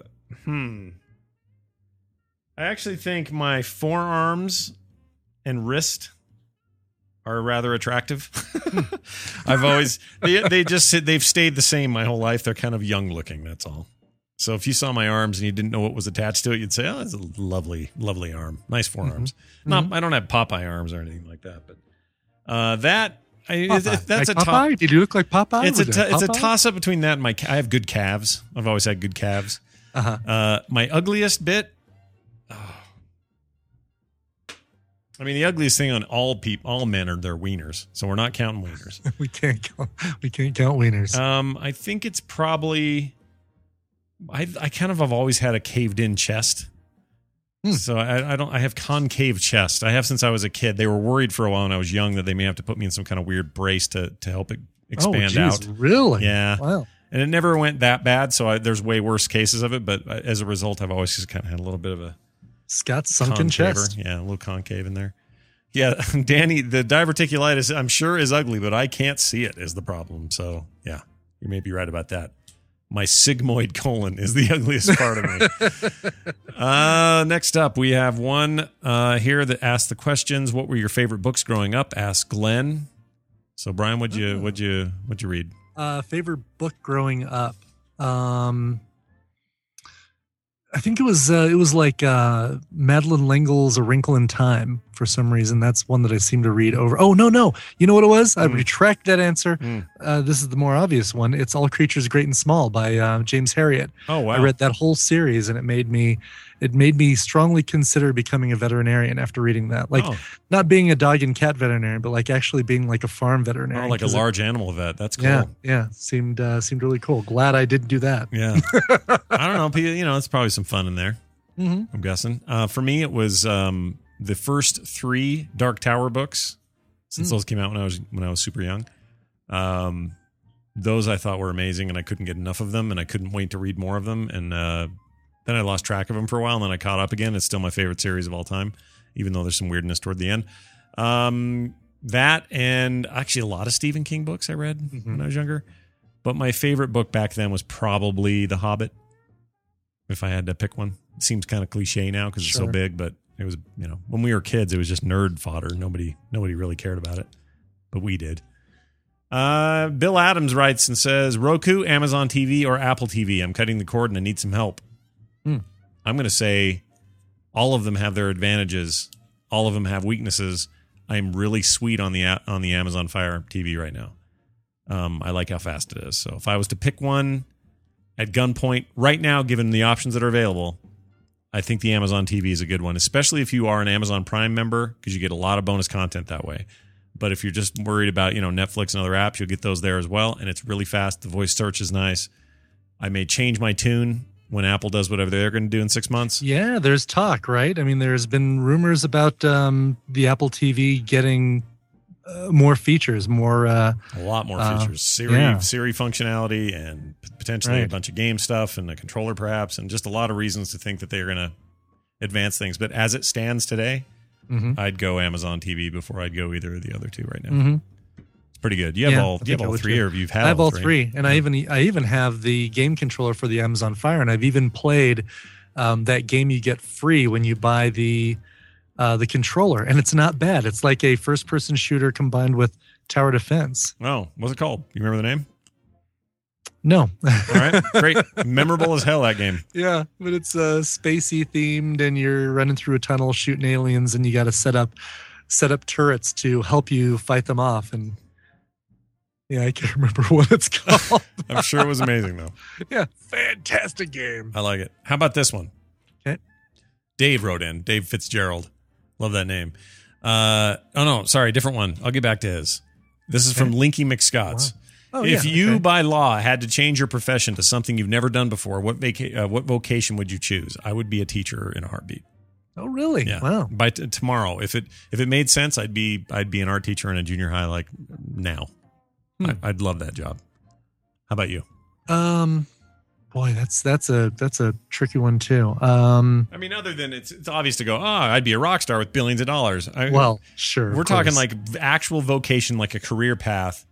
actually think my forearms and wrist are rather attractive. I've always they've stayed the same my whole life. They're kind of young looking, that's all. So if you saw my arms and you didn't know what was attached to it, you'd say, "Oh, that's a lovely, lovely arm. Nice forearms." I don't have Popeye arms or anything like that, but that's Like a Popeye? top. Did you look like Popeye? It's Was it a Popeye? toss up between that and I have good calves. I've always had good calves. My ugliest bit. I mean, the ugliest thing on all men are their wieners. So we're not counting wieners. We can't count wieners. I think it's probably. I kind of have always had a caved in chest. So I have concave chest. I have since I was a kid. They were worried for a while when I was young that they may have to put me in some kind of weird brace to help it expand out. Really? Yeah. Wow. And it never went that bad. So there's way worse cases of it. But as a result, I've always just kind of had a little bit of a Scott's sunken concaver. chest. Yeah, a little concave in there. Yeah, Danny, the diverticulitis, I'm sure is ugly, but I can't see it is the problem. So yeah, you may be right about that. My sigmoid colon is the ugliest part of me. Next up, we have one here that asked the questions. What were your favorite books growing up? Asked Glenn. So Brian, what'd you read? Favorite book growing up. I think it was like Madeleine L'Engle's A Wrinkle in Time for some reason. That's one that I seem to read over. Oh, no. You know what it was? I retract that answer. This is the more obvious one. It's All Creatures Great and Small by James Herriot. Oh, wow. I read that whole series and it made me strongly consider becoming a veterinarian after reading that. Like not being a dog and cat veterinarian, but like actually being like a farm veterinarian. Oh, like a large animal vet. That's cool. Yeah. Seemed really cool. Glad I didn't do that. Yeah. I don't know. You know, it's probably some fun in there. I'm guessing. For me, it was the first 3 Dark Tower books since those came out when I was super young. Those I thought were amazing, and I couldn't get enough of them, and I couldn't wait to read more of them. And then I lost track of them for a while, and then I caught up again. It's still my favorite series of all time. even though there's some weirdness toward the end. That and actually a lot of Stephen King books I read when I was younger. But my favorite book back then was probably The Hobbit, if I had to pick one. It seems kind of cliche now because it's so big, but it was, when we were kids, it was just nerd fodder. Nobody really cared about it, but we did. Bill Adams writes and says, Roku, Amazon TV, or Apple TV? I'm cutting the cord and I need some help. I'm going to say all of them have their advantages. All of them have weaknesses. I'm really sweet on the Amazon Fire TV right now. I like how fast it is. So if I was to pick one at gunpoint right now, given the options that are available, I think the Amazon TV is a good one, especially if you are an Amazon Prime member, because you get a lot of bonus content that way. But if you're just worried about, Netflix and other apps, you'll get those there as well. And it's really fast. The voice search is nice. I may change my tune when Apple does whatever they're going to do in 6 months. Yeah, there's talk, right? I mean, there's been rumors about the Apple TV getting more features, a lot more features. Siri functionality, and potentially a bunch of game stuff, and a controller perhaps, and just a lot of reasons to think that they're going to advance things. But as it stands today, I'd go Amazon TV before I'd go either of the other two right now. It's pretty good. You have all three, or you've had I have all three, and I even have the game controller for the Amazon Fire, and I've even played that game you get free when you buy the controller, and it's not bad. It's like a first-person shooter combined with tower defense. Oh, what's it called? You remember the name? No. All right, great. Memorable as hell, that game. Yeah, but it's spacey themed, and you're running through a tunnel shooting aliens, and you got to set up turrets to help you fight them off. And yeah, I can't remember what it's called. I'm sure it was amazing, though. Yeah, fantastic game. I like it. How about this one? Okay. Dave wrote in. Dave Fitzgerald. Love that name. Oh, no, sorry, different one. I'll get back to his. This is from Linky McScotts. Wow. Oh, if you, by law, had to change your profession to something you've never done before, what vocation would you choose? I would be a teacher in a heartbeat. Oh, really? Yeah. Wow. By tomorrow, if it made sense, I'd be an art teacher in a junior high like now. I'd love that job. How about you? Boy, that's a tricky one too. I mean, other than it's obvious to go, I'd be a rock star with billions of dollars. Well, sure. We're talking like actual vocation, like a career path.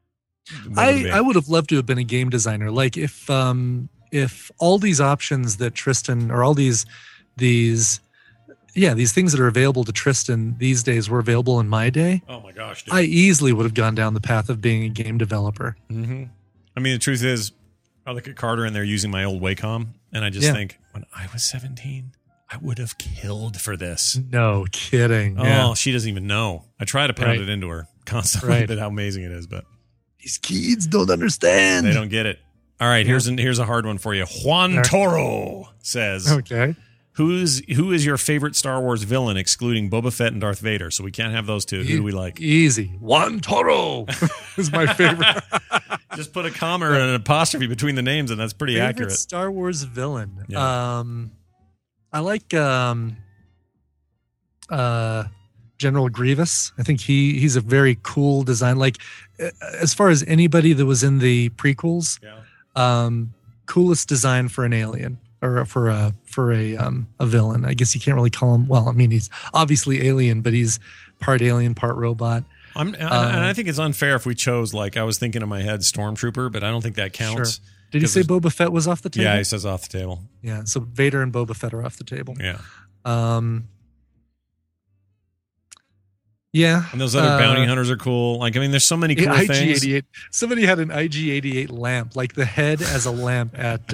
I would have loved to have been a game designer. Like if all these options that Tristan, or all these things that are available to Tristan these days were available in my day. Oh my gosh, dude. I easily would have gone down the path of being a game developer. Mm-hmm. I mean, the truth is, I look at Carter and they're using my old Wacom, and I just think, when I was 17, I would have killed for this. No kidding. Oh, she doesn't even know. I try to pound it into her constantly, but how amazing it is. But these kids don't understand. They don't get it. All right, here's a hard one for you. Juan Toro says, okay, who is your favorite Star Wars villain, excluding Boba Fett and Darth Vader? So we can't have those two. Who do we like? Easy. Juan Toro is my favorite. Just put a comma and an apostrophe between the names, and that's pretty accurate. Star Wars villain. Yeah. I like General Grievous. I think he's a very cool design. Like, as far as anybody that was in the prequels, coolest design for an alien, or for a villain. I guess you can't really call him. Well, I mean, he's obviously alien, but he's part alien, part robot. And I think it's unfair if we chose, like, I was thinking in my head Stormtrooper, but I don't think that counts. Sure. Did he say Boba Fett was off the table? Yeah, he says off the table. Yeah, so Vader and Boba Fett are off the table. Yeah. Yeah. And those other bounty hunters are cool. Like, I mean, there's so many cool things. IG-88. Somebody had an IG-88 lamp, like the head as a lamp at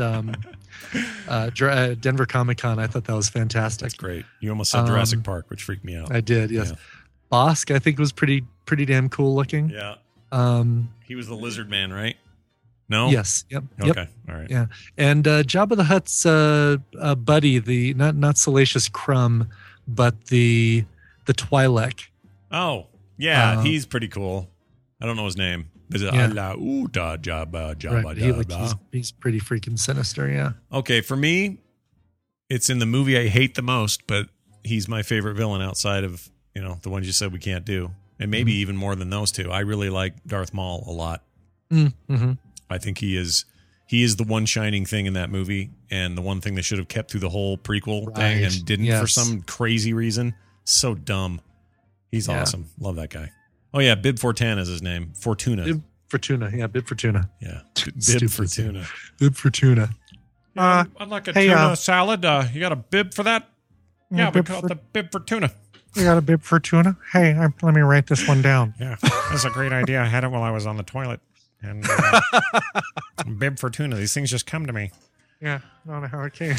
Denver Comic-Con. I thought that was fantastic. That's great. You almost said Jurassic Park, which freaked me out. I did, yes. Yeah. Bosk, I think, was pretty damn cool looking. Yeah. He was the lizard man, right? No? Yes. Yep. Okay. All right. Yeah. And Jabba the Hutt's buddy, the not Salacious Crumb, but the Twi'lek. Oh, yeah. He's pretty cool. I don't know his name. Is it Jabba? Right. He's pretty freaking sinister, yeah. Okay, for me, it's in the movie I hate the most, but he's my favorite villain outside of, the ones you said we can't do. And maybe even more than those two. I really like Darth Maul a lot. Mm-hmm. I think he is the one shining thing in that movie, and the one thing they should have kept through the whole prequel thing and didn't for some crazy reason. So dumb. He's Yeah. awesome. Love that guy. Oh yeah, Bib Fortuna is his name. Fortuna. Bib Fortuna. Yeah, Bib Fortuna. Yeah. Bib Stupid. Fortuna. Bib Fortuna. I'd like a tuna salad. You got a bib for that? Yeah, we call it the Bib Fortuna. You got a bib for tuna? Hey, let me write this one down. Yeah, that's a great idea. I had it while I was on the toilet. And Bib Fortuna. These things just come to me. Yeah, I don't know how it came.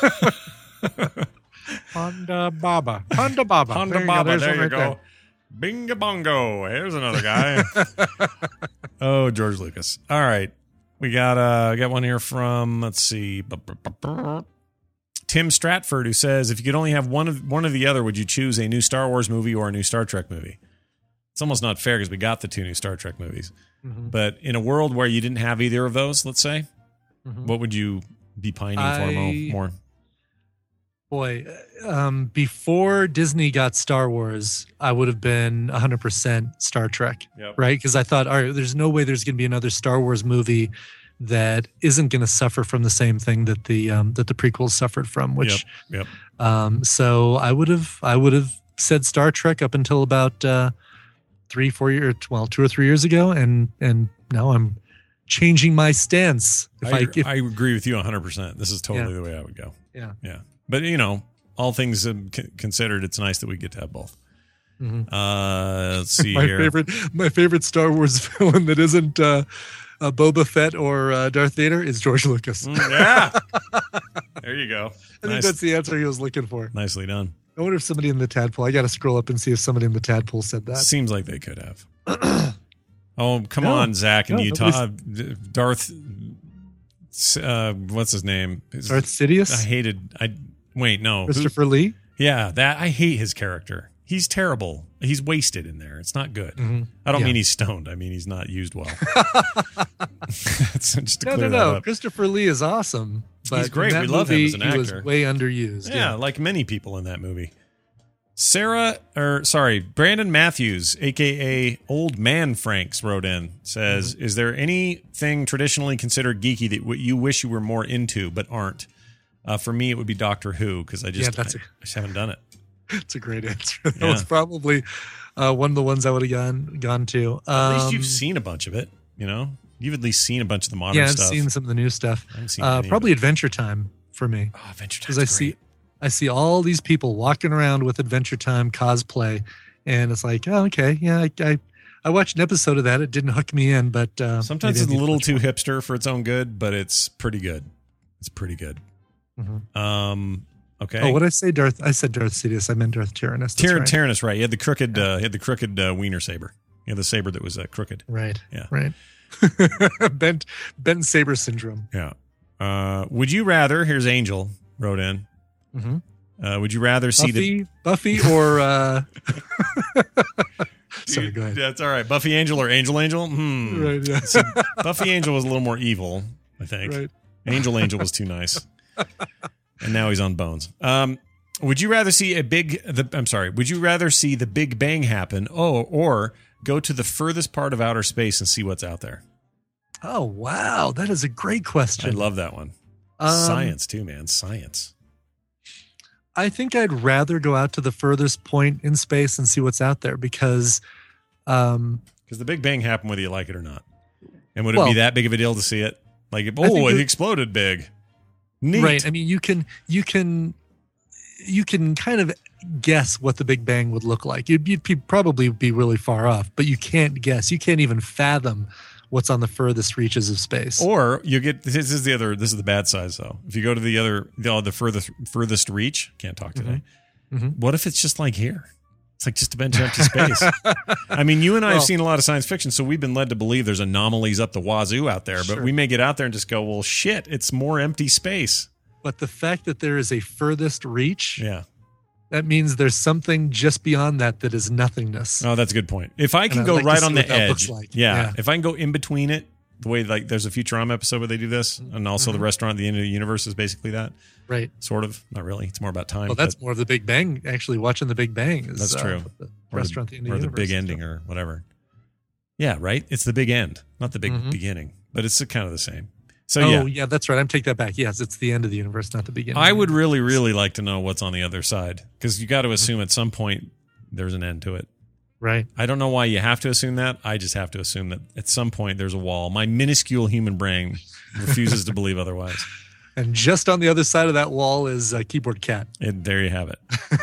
Honda Baba. Honda Baba. Honda Baba. There you go. Binga bongo. Here's another guy. Oh, George Lucas. All right. We got one here from, let's see, Tim Stratford, who says, if you could only have one of the other, would you choose a new Star Wars movie or a new Star Trek movie? It's almost not fair because we got the 2 new Star Trek movies. Mm-hmm. But in a world where you didn't have either of those, let's say, what would you be pining for more? Boy, before Disney got Star Wars, I would have been 100% Star Trek, right? Because I thought, all right, there's no way there's going to be another Star Wars movie that isn't going to suffer from the same thing that the prequels suffered from. Which, so I would have said Star Trek up until about 3-4 years, 2 or 3 years ago, and now I'm changing my stance. I agree with you 100%. This is totally the way I would go. Yeah. But, all things considered, it's nice that we get to have both. Mm-hmm. Let's see here. My favorite Star Wars villain that isn't Boba Fett or Darth Vader is George Lucas. Yeah. There you go. I think that's the answer he was looking for. Nicely done. I wonder if somebody in the Tadpole, I got to scroll up and see if somebody in the Tadpole said that. Seems like they could have. Oh, come on, Zach in Utah. Darth, what's his name? Darth Sidious? Wait, no. Christopher Lee? Yeah, I hate his character. He's terrible. He's wasted in there. It's not good. Mm-hmm. I don't mean he's stoned. I mean he's not used well. Just to clear that up. Christopher Lee is awesome. But he's great. We love him as an actor. He was way underused. Yeah, like many people in that movie. Brandon Matthews, a.k.a. Old Man Franks, wrote in, says, is there anything traditionally considered geeky that you wish you were more into but aren't? For me, it would be Doctor Who, because I just haven't done it. It's a great answer. That was probably one of the ones I would have gone to. At least you've seen a bunch of it, You've at least seen a bunch of the modern stuff. Yeah, I've seen some of the new stuff. Probably Adventure Time for me. Oh, Adventure Time. Because I see all these people walking around with Adventure Time cosplay, and it's like, oh, okay, yeah, I watched an episode of that. It didn't hook me in, but sometimes it's a little too hipster for its own good, but it's pretty good. It's pretty good. Mm-hmm. Okay. Oh, what did I say? I said Darth Sidious. I meant Darth Tyrannus. Tyrannus, right? He had the crooked. He had the crooked wiener saber. He had the saber that was crooked. Right. Yeah. Right. Bent saber syndrome. Yeah. Would you rather? Here's Angel wrote in. Mm-hmm. Would you rather see Buffy or? Sorry, go ahead. That's all right. Buffy Angel or Angel? Right. Yeah. See, Buffy Angel was a little more evil, I think. Right. Angel was too nice. And now he's on bones. Would you rather see would you rather see the Big Bang happen or go to the furthest part of outer space and see what's out there? Oh, wow. That is a great question. I love that one. Science too, man. Science. I think I'd rather go out to the furthest point in space and see what's out there because the Big Bang happened whether you like it or not. And would it be that big of a deal to see it? Like, it exploded big. Neat. Right. I mean, you can kind of guess what the Big Bang would look like. You'd probably be really far off, but you can't guess. You can't even fathom what's on the furthest reaches of space. Or you get this is the bad side though. If you go to the furthest reach, can't talk today. Mm-hmm. What if it's just like here? It's like just a bunch of empty space. I mean, you and I have seen a lot of science fiction, so we've been led to believe there's anomalies up the wazoo out there, but we may get out there and just go, well, shit, it's more empty space. But the fact that there is a furthest reach, that means there's something just beyond that is nothingness. Oh, that's a good point. If I can go right on the edge, if I can go in between it, the way like there's a Futurama episode where they do this, and also the restaurant at the end of the universe is basically that. Right. Sort of. Not really. It's more about time. Well, that's more of the Big Bang. Actually, watching the Big Bang is that's true. The restaurant at the end of the universe. Or the big ending or whatever. Yeah, right? It's the big end, not the big beginning. But it's kind of the same. So yeah, that's right. I'm taking that back. Yes, it's the end of the universe, not the beginning. I would really, really like to know what's on the other side, because you got to assume at some point there's an end to it. Right. I don't know why you have to assume that. I just have to assume that at some point there's a wall. My minuscule human brain refuses to believe otherwise. And just on the other side of that wall is Keyboard Cat. There you have it.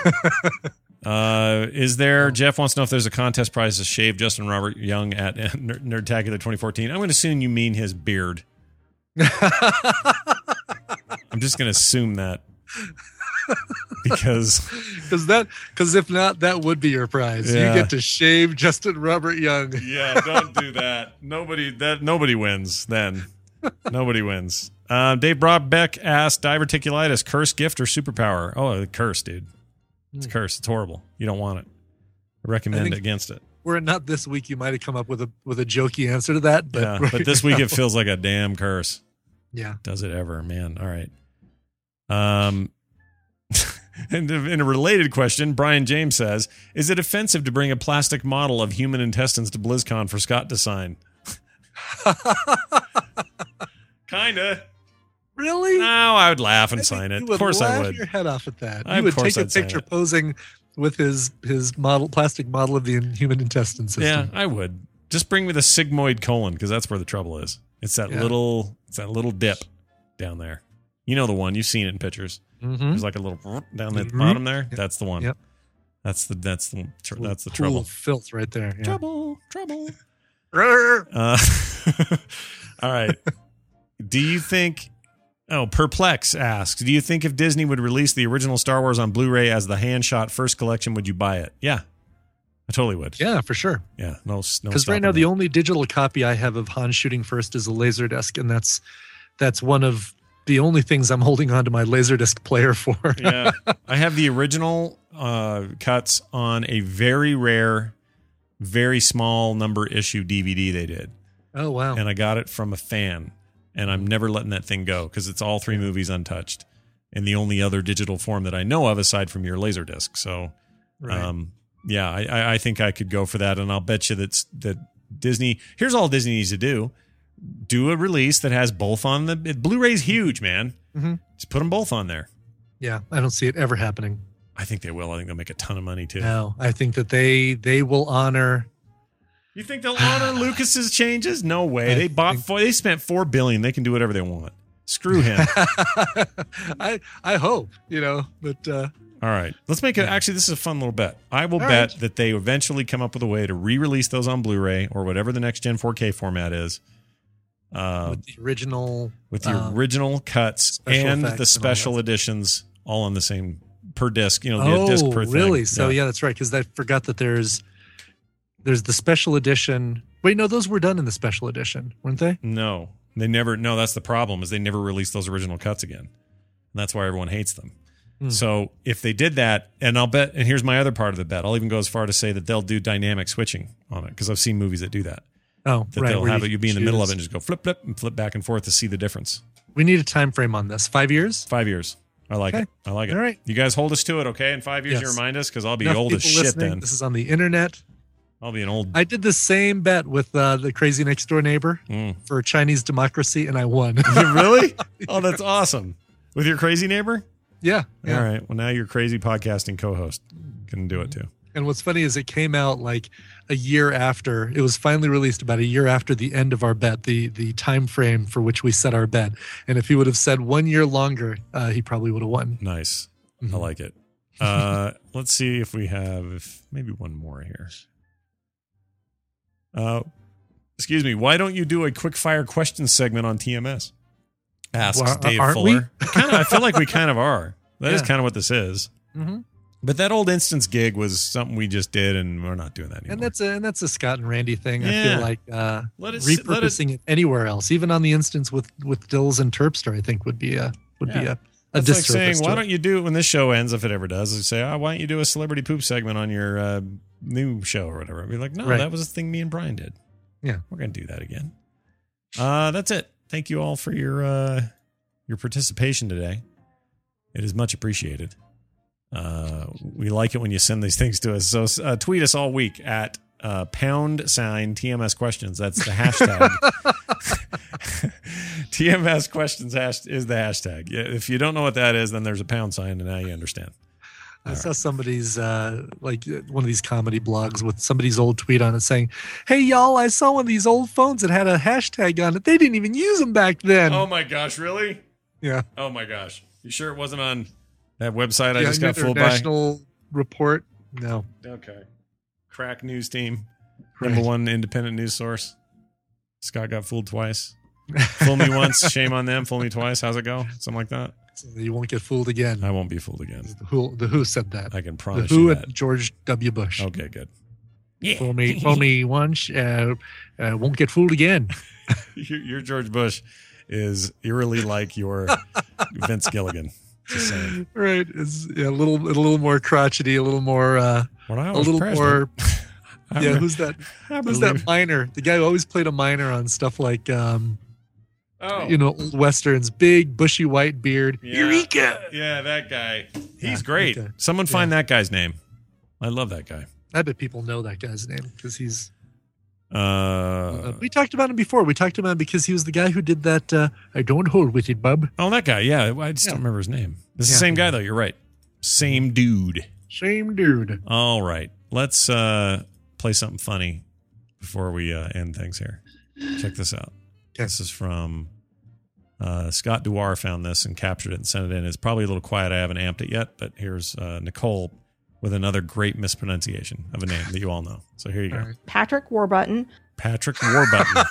Jeff wants to know if there's a contest prize to shave Justin Robert Young at Nerdtacular 2014. I'm going to assume you mean his beard. I'm just going to assume that. Because if not, that would be your prize. Yeah. You get to shave Justin Robert Young. Yeah, don't do that. Nobody wins then. Nobody wins. Dave Broadbeck asked, diverticulitis, curse, gift, or superpower? Oh, curse, dude. It's a curse. It's horrible. You don't want it. I recommend against it. Were it not this week, you might have come up with a jokey answer to that. But, but this week it feels like a damn curse. Yeah. Does it ever, man? All right. And in a related question, Brian James says, is it offensive to bring a plastic model of human intestines to BlizzCon for Scott to sign? Kinda. Really? No, I would laugh and sign it. Of course I would. Laugh your head off at that. You would take a picture posing with his plastic model of the human intestine system. Yeah, I would. Just bring me the sigmoid colon, because that's where the trouble is. It's that little dip down there. You know the one. You've seen it in pictures. Mm-hmm. There's like a little down the bottom there. Yep. That's the one. Yep. That's the Pool trouble. of filth right there. Yeah. Trouble. All right. Do you think? Oh, Perplex asks, do you think if Disney would release the original Star Wars on Blu-ray as the hand-shot first collection, would you buy it? Yeah, I totally would. Yeah, for sure. Yeah, no. Because right now the only digital copy I have of Han shooting first is a Laserdisc, and that's one of the only things I'm holding on to my Laserdisc player for. Yeah, I have the original cuts on a very rare, very small number issue DVD they did. Oh, wow. And I got it from a fan, and I'm never letting that thing go because it's all 3 movies untouched and the only other digital form that I know of aside from your Laserdisc. So, right. Yeah, I think I could go for that, and I'll bet you that Disney, here's all Disney needs to do a release that has both on the Blu-ray's huge, man. Mm-hmm. Just put them both on there. Yeah, I don't see it ever happening. I think they will. I think they'll make a ton of money too. No, I think that they will honor. You think they'll honor Lucas's changes? No way. They spent $4 billion. They can do whatever they want. Screw him. I hope, but all right. Let's make it. Actually, this is a fun little bet. I will bet that they eventually come up with a way to re-release those on Blu-ray or whatever the next gen 4K format is. With the original cuts and the special editions all on the same per disc, the disc per thing. Really? So yeah, that's right. Because I forgot that there's the special edition. Wait, no, those were done in the special edition, weren't they? No, they never. No, that's the problem. Is they never released those original cuts again, and that's why everyone hates them. So if they did that, and I'll bet, and here's my other part of the bet, I'll even go as far to say that they'll do dynamic switching on it because I've seen movies that do that. Oh, that right. They'll have it. You'll be in the middle of it and just go flip, flip, and flip back and forth to see the difference. We need a time frame on this. 5 years? 5 years. I like it. I like it. All right. You guys hold us to it, okay? In 5 years, you remind us because I'll be old as shit then. This is on the internet. I'll be an old. I did the same bet with the crazy next door neighbor for Chinese democracy, and I won. Really? Oh, that's awesome. With your crazy neighbor? Yeah. All right. Well, now your crazy podcasting co-host can do it too. And what's funny is it came out like a year after. It was finally released about a year after the end of our bet, the time frame for which we set our bet. And if he would have said 1 year longer, he probably would have won. Nice. I like it. Let's see if we have maybe one more here. Excuse me. Why don't you do a quick fire question segment on TMS? Asks Dave Fuller. I feel like we kind of are. That is kind of what this is. Mm-hmm. But that old instance gig was something we just did, and we're not doing that anymore. And that's a Scott and Randy thing. I feel like repurposing it anywhere else, even on the instance with Dills and Terpster, I think would be a That's like saying, why don't you do it when this show ends, if it ever does? You say, why don't you do a celebrity poop segment on your new show or whatever? I'd be like, no, that was a thing me and Brian did. Yeah, we're gonna do that again. That's it. Thank you all for your participation today. It is much appreciated. We like it when you send these things to us. So tweet us all week at #TMS questions. That's the hashtag. TMS questions is the hashtag. Yeah, if you don't know what that is, then there's a pound sign, and now you understand. I saw somebody's like one of these comedy blogs with somebody's old tweet on it saying, "Hey y'all, I saw one of these old phones that had a hashtag on it. They didn't even use them back then." Oh my gosh, really? Yeah. Oh my gosh. You sure it wasn't on that website I just got fooled by? National Report? No. Okay. Crack news team. Right. Number one independent news source. Scott got fooled twice. Fool me once, shame on them. Fool me twice. How's it go? Something like that. So you won't get fooled again. I won't be fooled again. The Who said that. I can promise the Who you and that. George W. Bush. Okay, good. Yeah. Fool me once, won't get fooled again. Your George Bush is eerily like your Vince Gilligan. Just saying. Right. It's a little more crotchety, a little more a little more. Yeah, who's that miner? The guy who always played a miner on stuff like old westerns, big bushy white beard. Yeah. Eureka! Yeah, that guy. He's great. okay. Someone find that guy's name. I love that guy. I bet people know that guy's name because he's. We talked about him before. We talked about him because he was the guy who did that. I don't hold with it, bub. Oh, that guy. Yeah, I just don't remember his name. It's the same guy though. You're right. Same dude. Same dude. All right. Let's play something funny before we end things here. Check this out. Okay. This is from Scott Dewar found this and captured it and sent it in. It's probably a little quiet. I haven't amped it yet, but here's Nicole with another great mispronunciation of a name that you all know. So here you go. Right. Patrick Warburton. Patrick Warburton.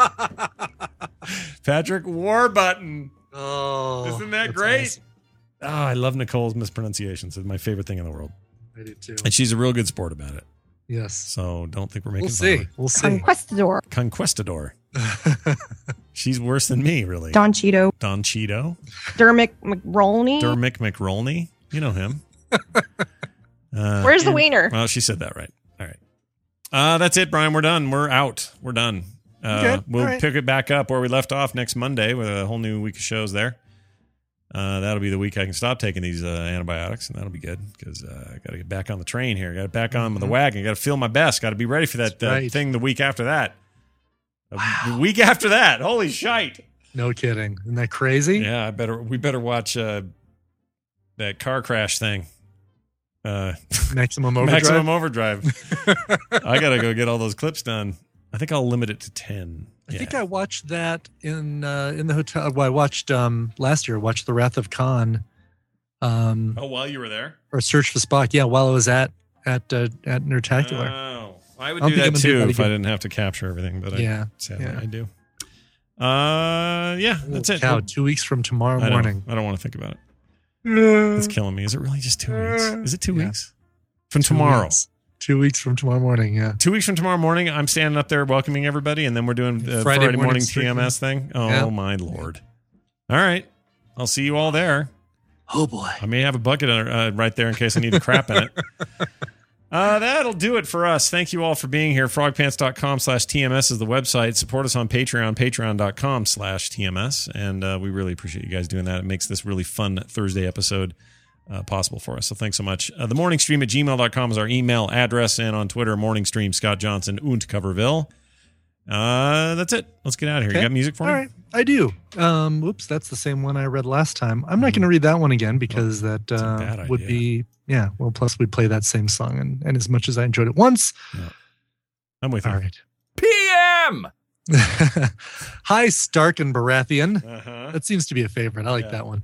Patrick Warburton. Oh, isn't that that's great? awesome. Oh, I love Nicole's mispronunciations. It's my favorite thing in the world. I do too. And she's a real good sport about it. Yes. So don't think we're making We'll fun of see. her. We'll see. Conquistador. Conquistador. She's worse than me, really. Don Cheeto. Don Cheeto. Dermot McRolney. Dermick McRolney. You know him. Where's the wiener? Well, she said that right. All right. That's it, Brian. We're done. We're out. We're done. Okay. We'll pick it back up where we left off next Monday with a whole new week of shows there. That'll be the week I can stop taking these antibiotics, and that'll be good because I got to get back on the train here. Got to back on the wagon. Got to feel my best. Got to be ready for that thing the week after that. Wow. The week after that. Holy shite. No kidding. Isn't that crazy? Yeah, we better watch that car crash thing. Maximum Overdrive. Maximum Overdrive. I got to go get all those clips done. I think I'll limit it to 10. I think I watched that in the hotel. Well, I watched last year. I watched The Wrath of Khan. While you were there, or Search for Spock. Yeah, while I was at Nerdtacular. Oh, I would do that too if I didn't have to capture everything. But sadly, I do. That's it. Cow, 2 weeks from tomorrow morning. I don't want to think about it. It's killing me. Is it really just 2 weeks? Is it 2 weeks from tomorrow? 2 weeks from tomorrow morning, yeah. 2 weeks from tomorrow morning, I'm standing up there welcoming everybody, and then we're doing the Friday morning TMS thing. Oh, my Lord. All right. I'll see you all there. Oh, boy. I may have a bucket right there in case I need to crap in it. That'll do it for us. Thank you all for being here. Frogpants.com/TMS is the website. Support us on Patreon, patreon.com/TMS. And we really appreciate you guys doing that. It makes this really fun Thursday episode possible for us. So thanks so much. The morningstream at gmail.com is our email address, and on Twitter, morningstream, Scott Johnson, und Coverville. That's it. Let's get out of here. Okay. You got music for me? All right. I do. Whoops, that's the same one I read last time. I'm not going to read that one again because that would be, well, plus we'd play that same song. And as much as I enjoyed it once. Yeah. I'm with you. All right. PM! Hi, Stark and Baratheon. Uh-huh. That seems to be a favorite. I like that one.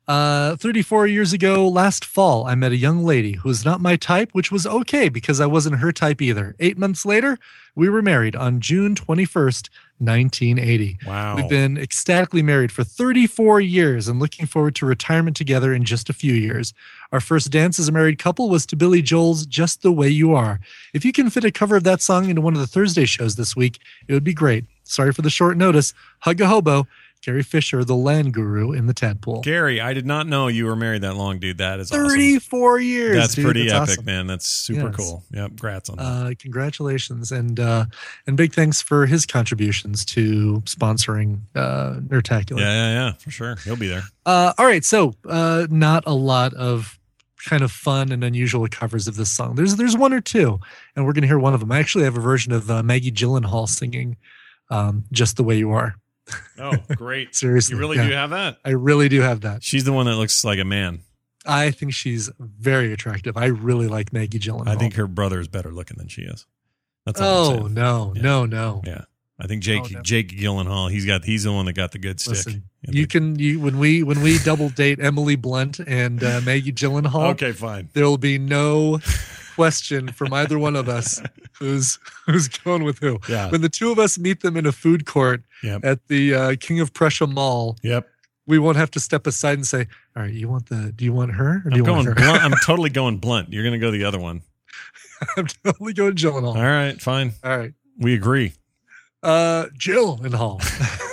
34 years ago, last fall, I met a young lady who was not my type, which was okay because I wasn't her type either. 8 months later, we were married on June 21st, 1980. Wow. We've been ecstatically married for 34 years and looking forward to retirement together in just a few years. Our first dance as a married couple was to Billy Joel's Just the Way You Are. If you can fit a cover of that song into one of the Thursday shows this week, it would be great. Sorry for the short notice. Hug a hobo. Gary Fisher, the land guru in the tadpole. Gary, I did not know you were married that long, dude. That is 34 awesome. years. That's dude. pretty That's epic, awesome. man. That's super cool. Yep, congrats on that. Congratulations, and big thanks for his contributions to sponsoring Nerdtacular. Yeah, for sure. He'll be there. All right, so not a lot of kind of fun and unusual covers of this song. There's one or two, and we're going to hear one of them. I actually have a version of Maggie Gyllenhaal singing Just the Way You Are. Oh, great. Seriously. You really do have that? I really do have that. She's the one that looks like a man. I think she's very attractive. I really like Maggie Gyllenhaal. I think her brother is better looking than she is. That's all I'm saying. No. Yeah. I think Jake Gyllenhaal, he's the one that got the good stick. Listen, when we double date Emily Blunt and Maggie Gyllenhaal, okay, fine. There will be no question from either one of us who's going with who. Yeah. When the two of us meet them in a food court at the King of Prussia Mall, we won't have to step aside and say, "All right, do you want her or do you want her?" Blunt. I'm totally going Blunt. You're going to go the other one. I'm totally going Gyllenhaal. All right, fine. All right, we agree. Gyllenhaal.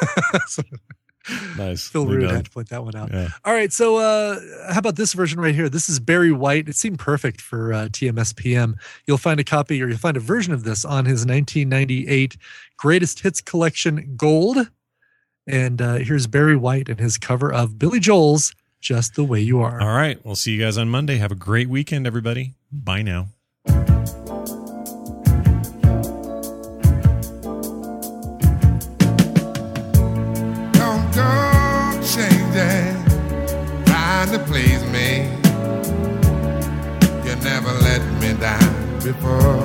Nice. Phil Rude had to point that one out. Yeah. All right, so how about this version right here? This is Barry White. It seemed perfect for TMS PM. You'll find a copy, or you'll find a version of this on his 1998 Greatest Hits Collection Gold. And here's Barry White and his cover of Billy Joel's Just the Way You Are. All right, we'll see you guys on Monday. Have a great weekend, everybody. Bye now. Trying to please me, you never let me down before.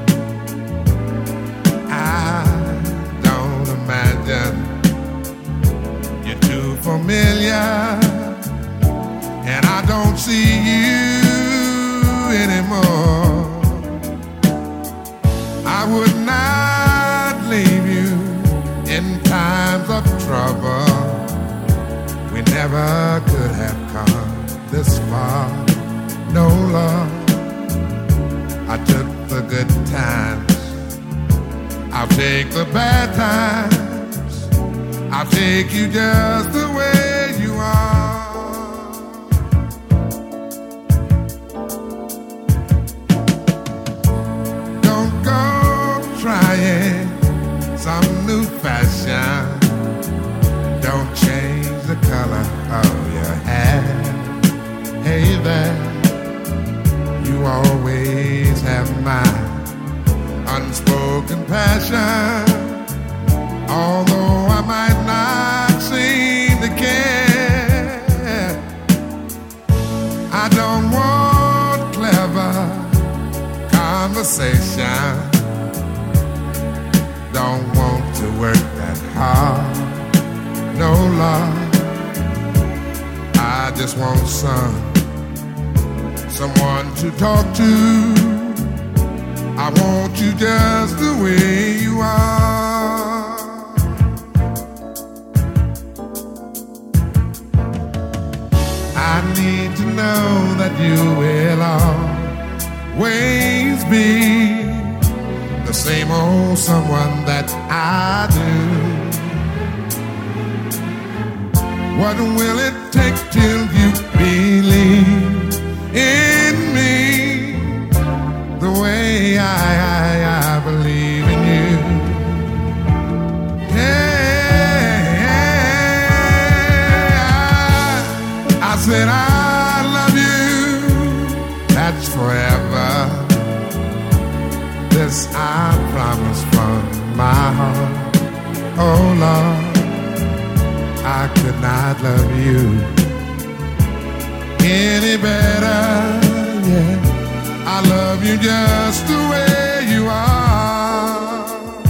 I don't imagine you're too familiar, and I don't see you anymore. I would not leave you in times of trouble. We never could have come this far. No, love, I took the good times, I'll take the bad times, I'll take you just the way you are. Don't go trying some new fashion. Don't change the color of your hair. Hey there, you always have my unspoken passion. Although I might not seem to care, I don't want clever conversation. Don't want to work that hard. No love, I just want someone to talk to. I want you just the way you are. I need to know that you will always be the same old someone that I do. What will it take till you believe in me the way I believe in you? Yeah, I said I love you, that's forever. This I promise from my heart. Oh Lord, I could not love you any better, yeah. I love you just the way you are.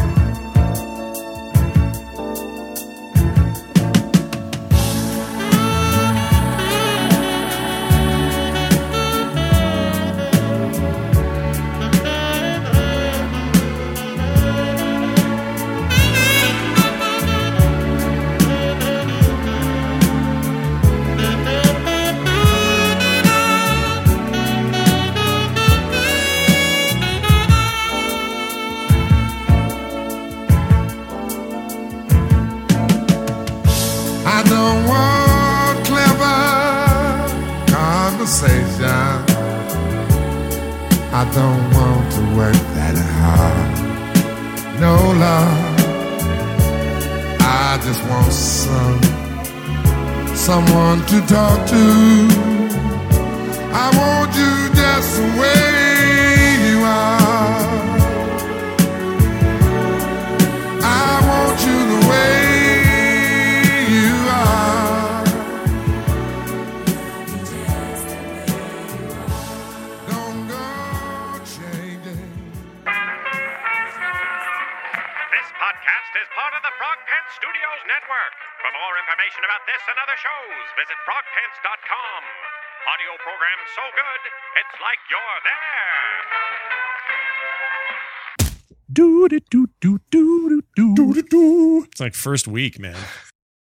I don't want to work that hard. No love, I just want someone to talk to. I want you just the way you are. I want you the way part of the Frog Pants Studios Network. For more information about this and other shows, visit frogpants.com. Audio program so good, it's like you're there. Do-do-do-do-do-do-do. It's like first week, man.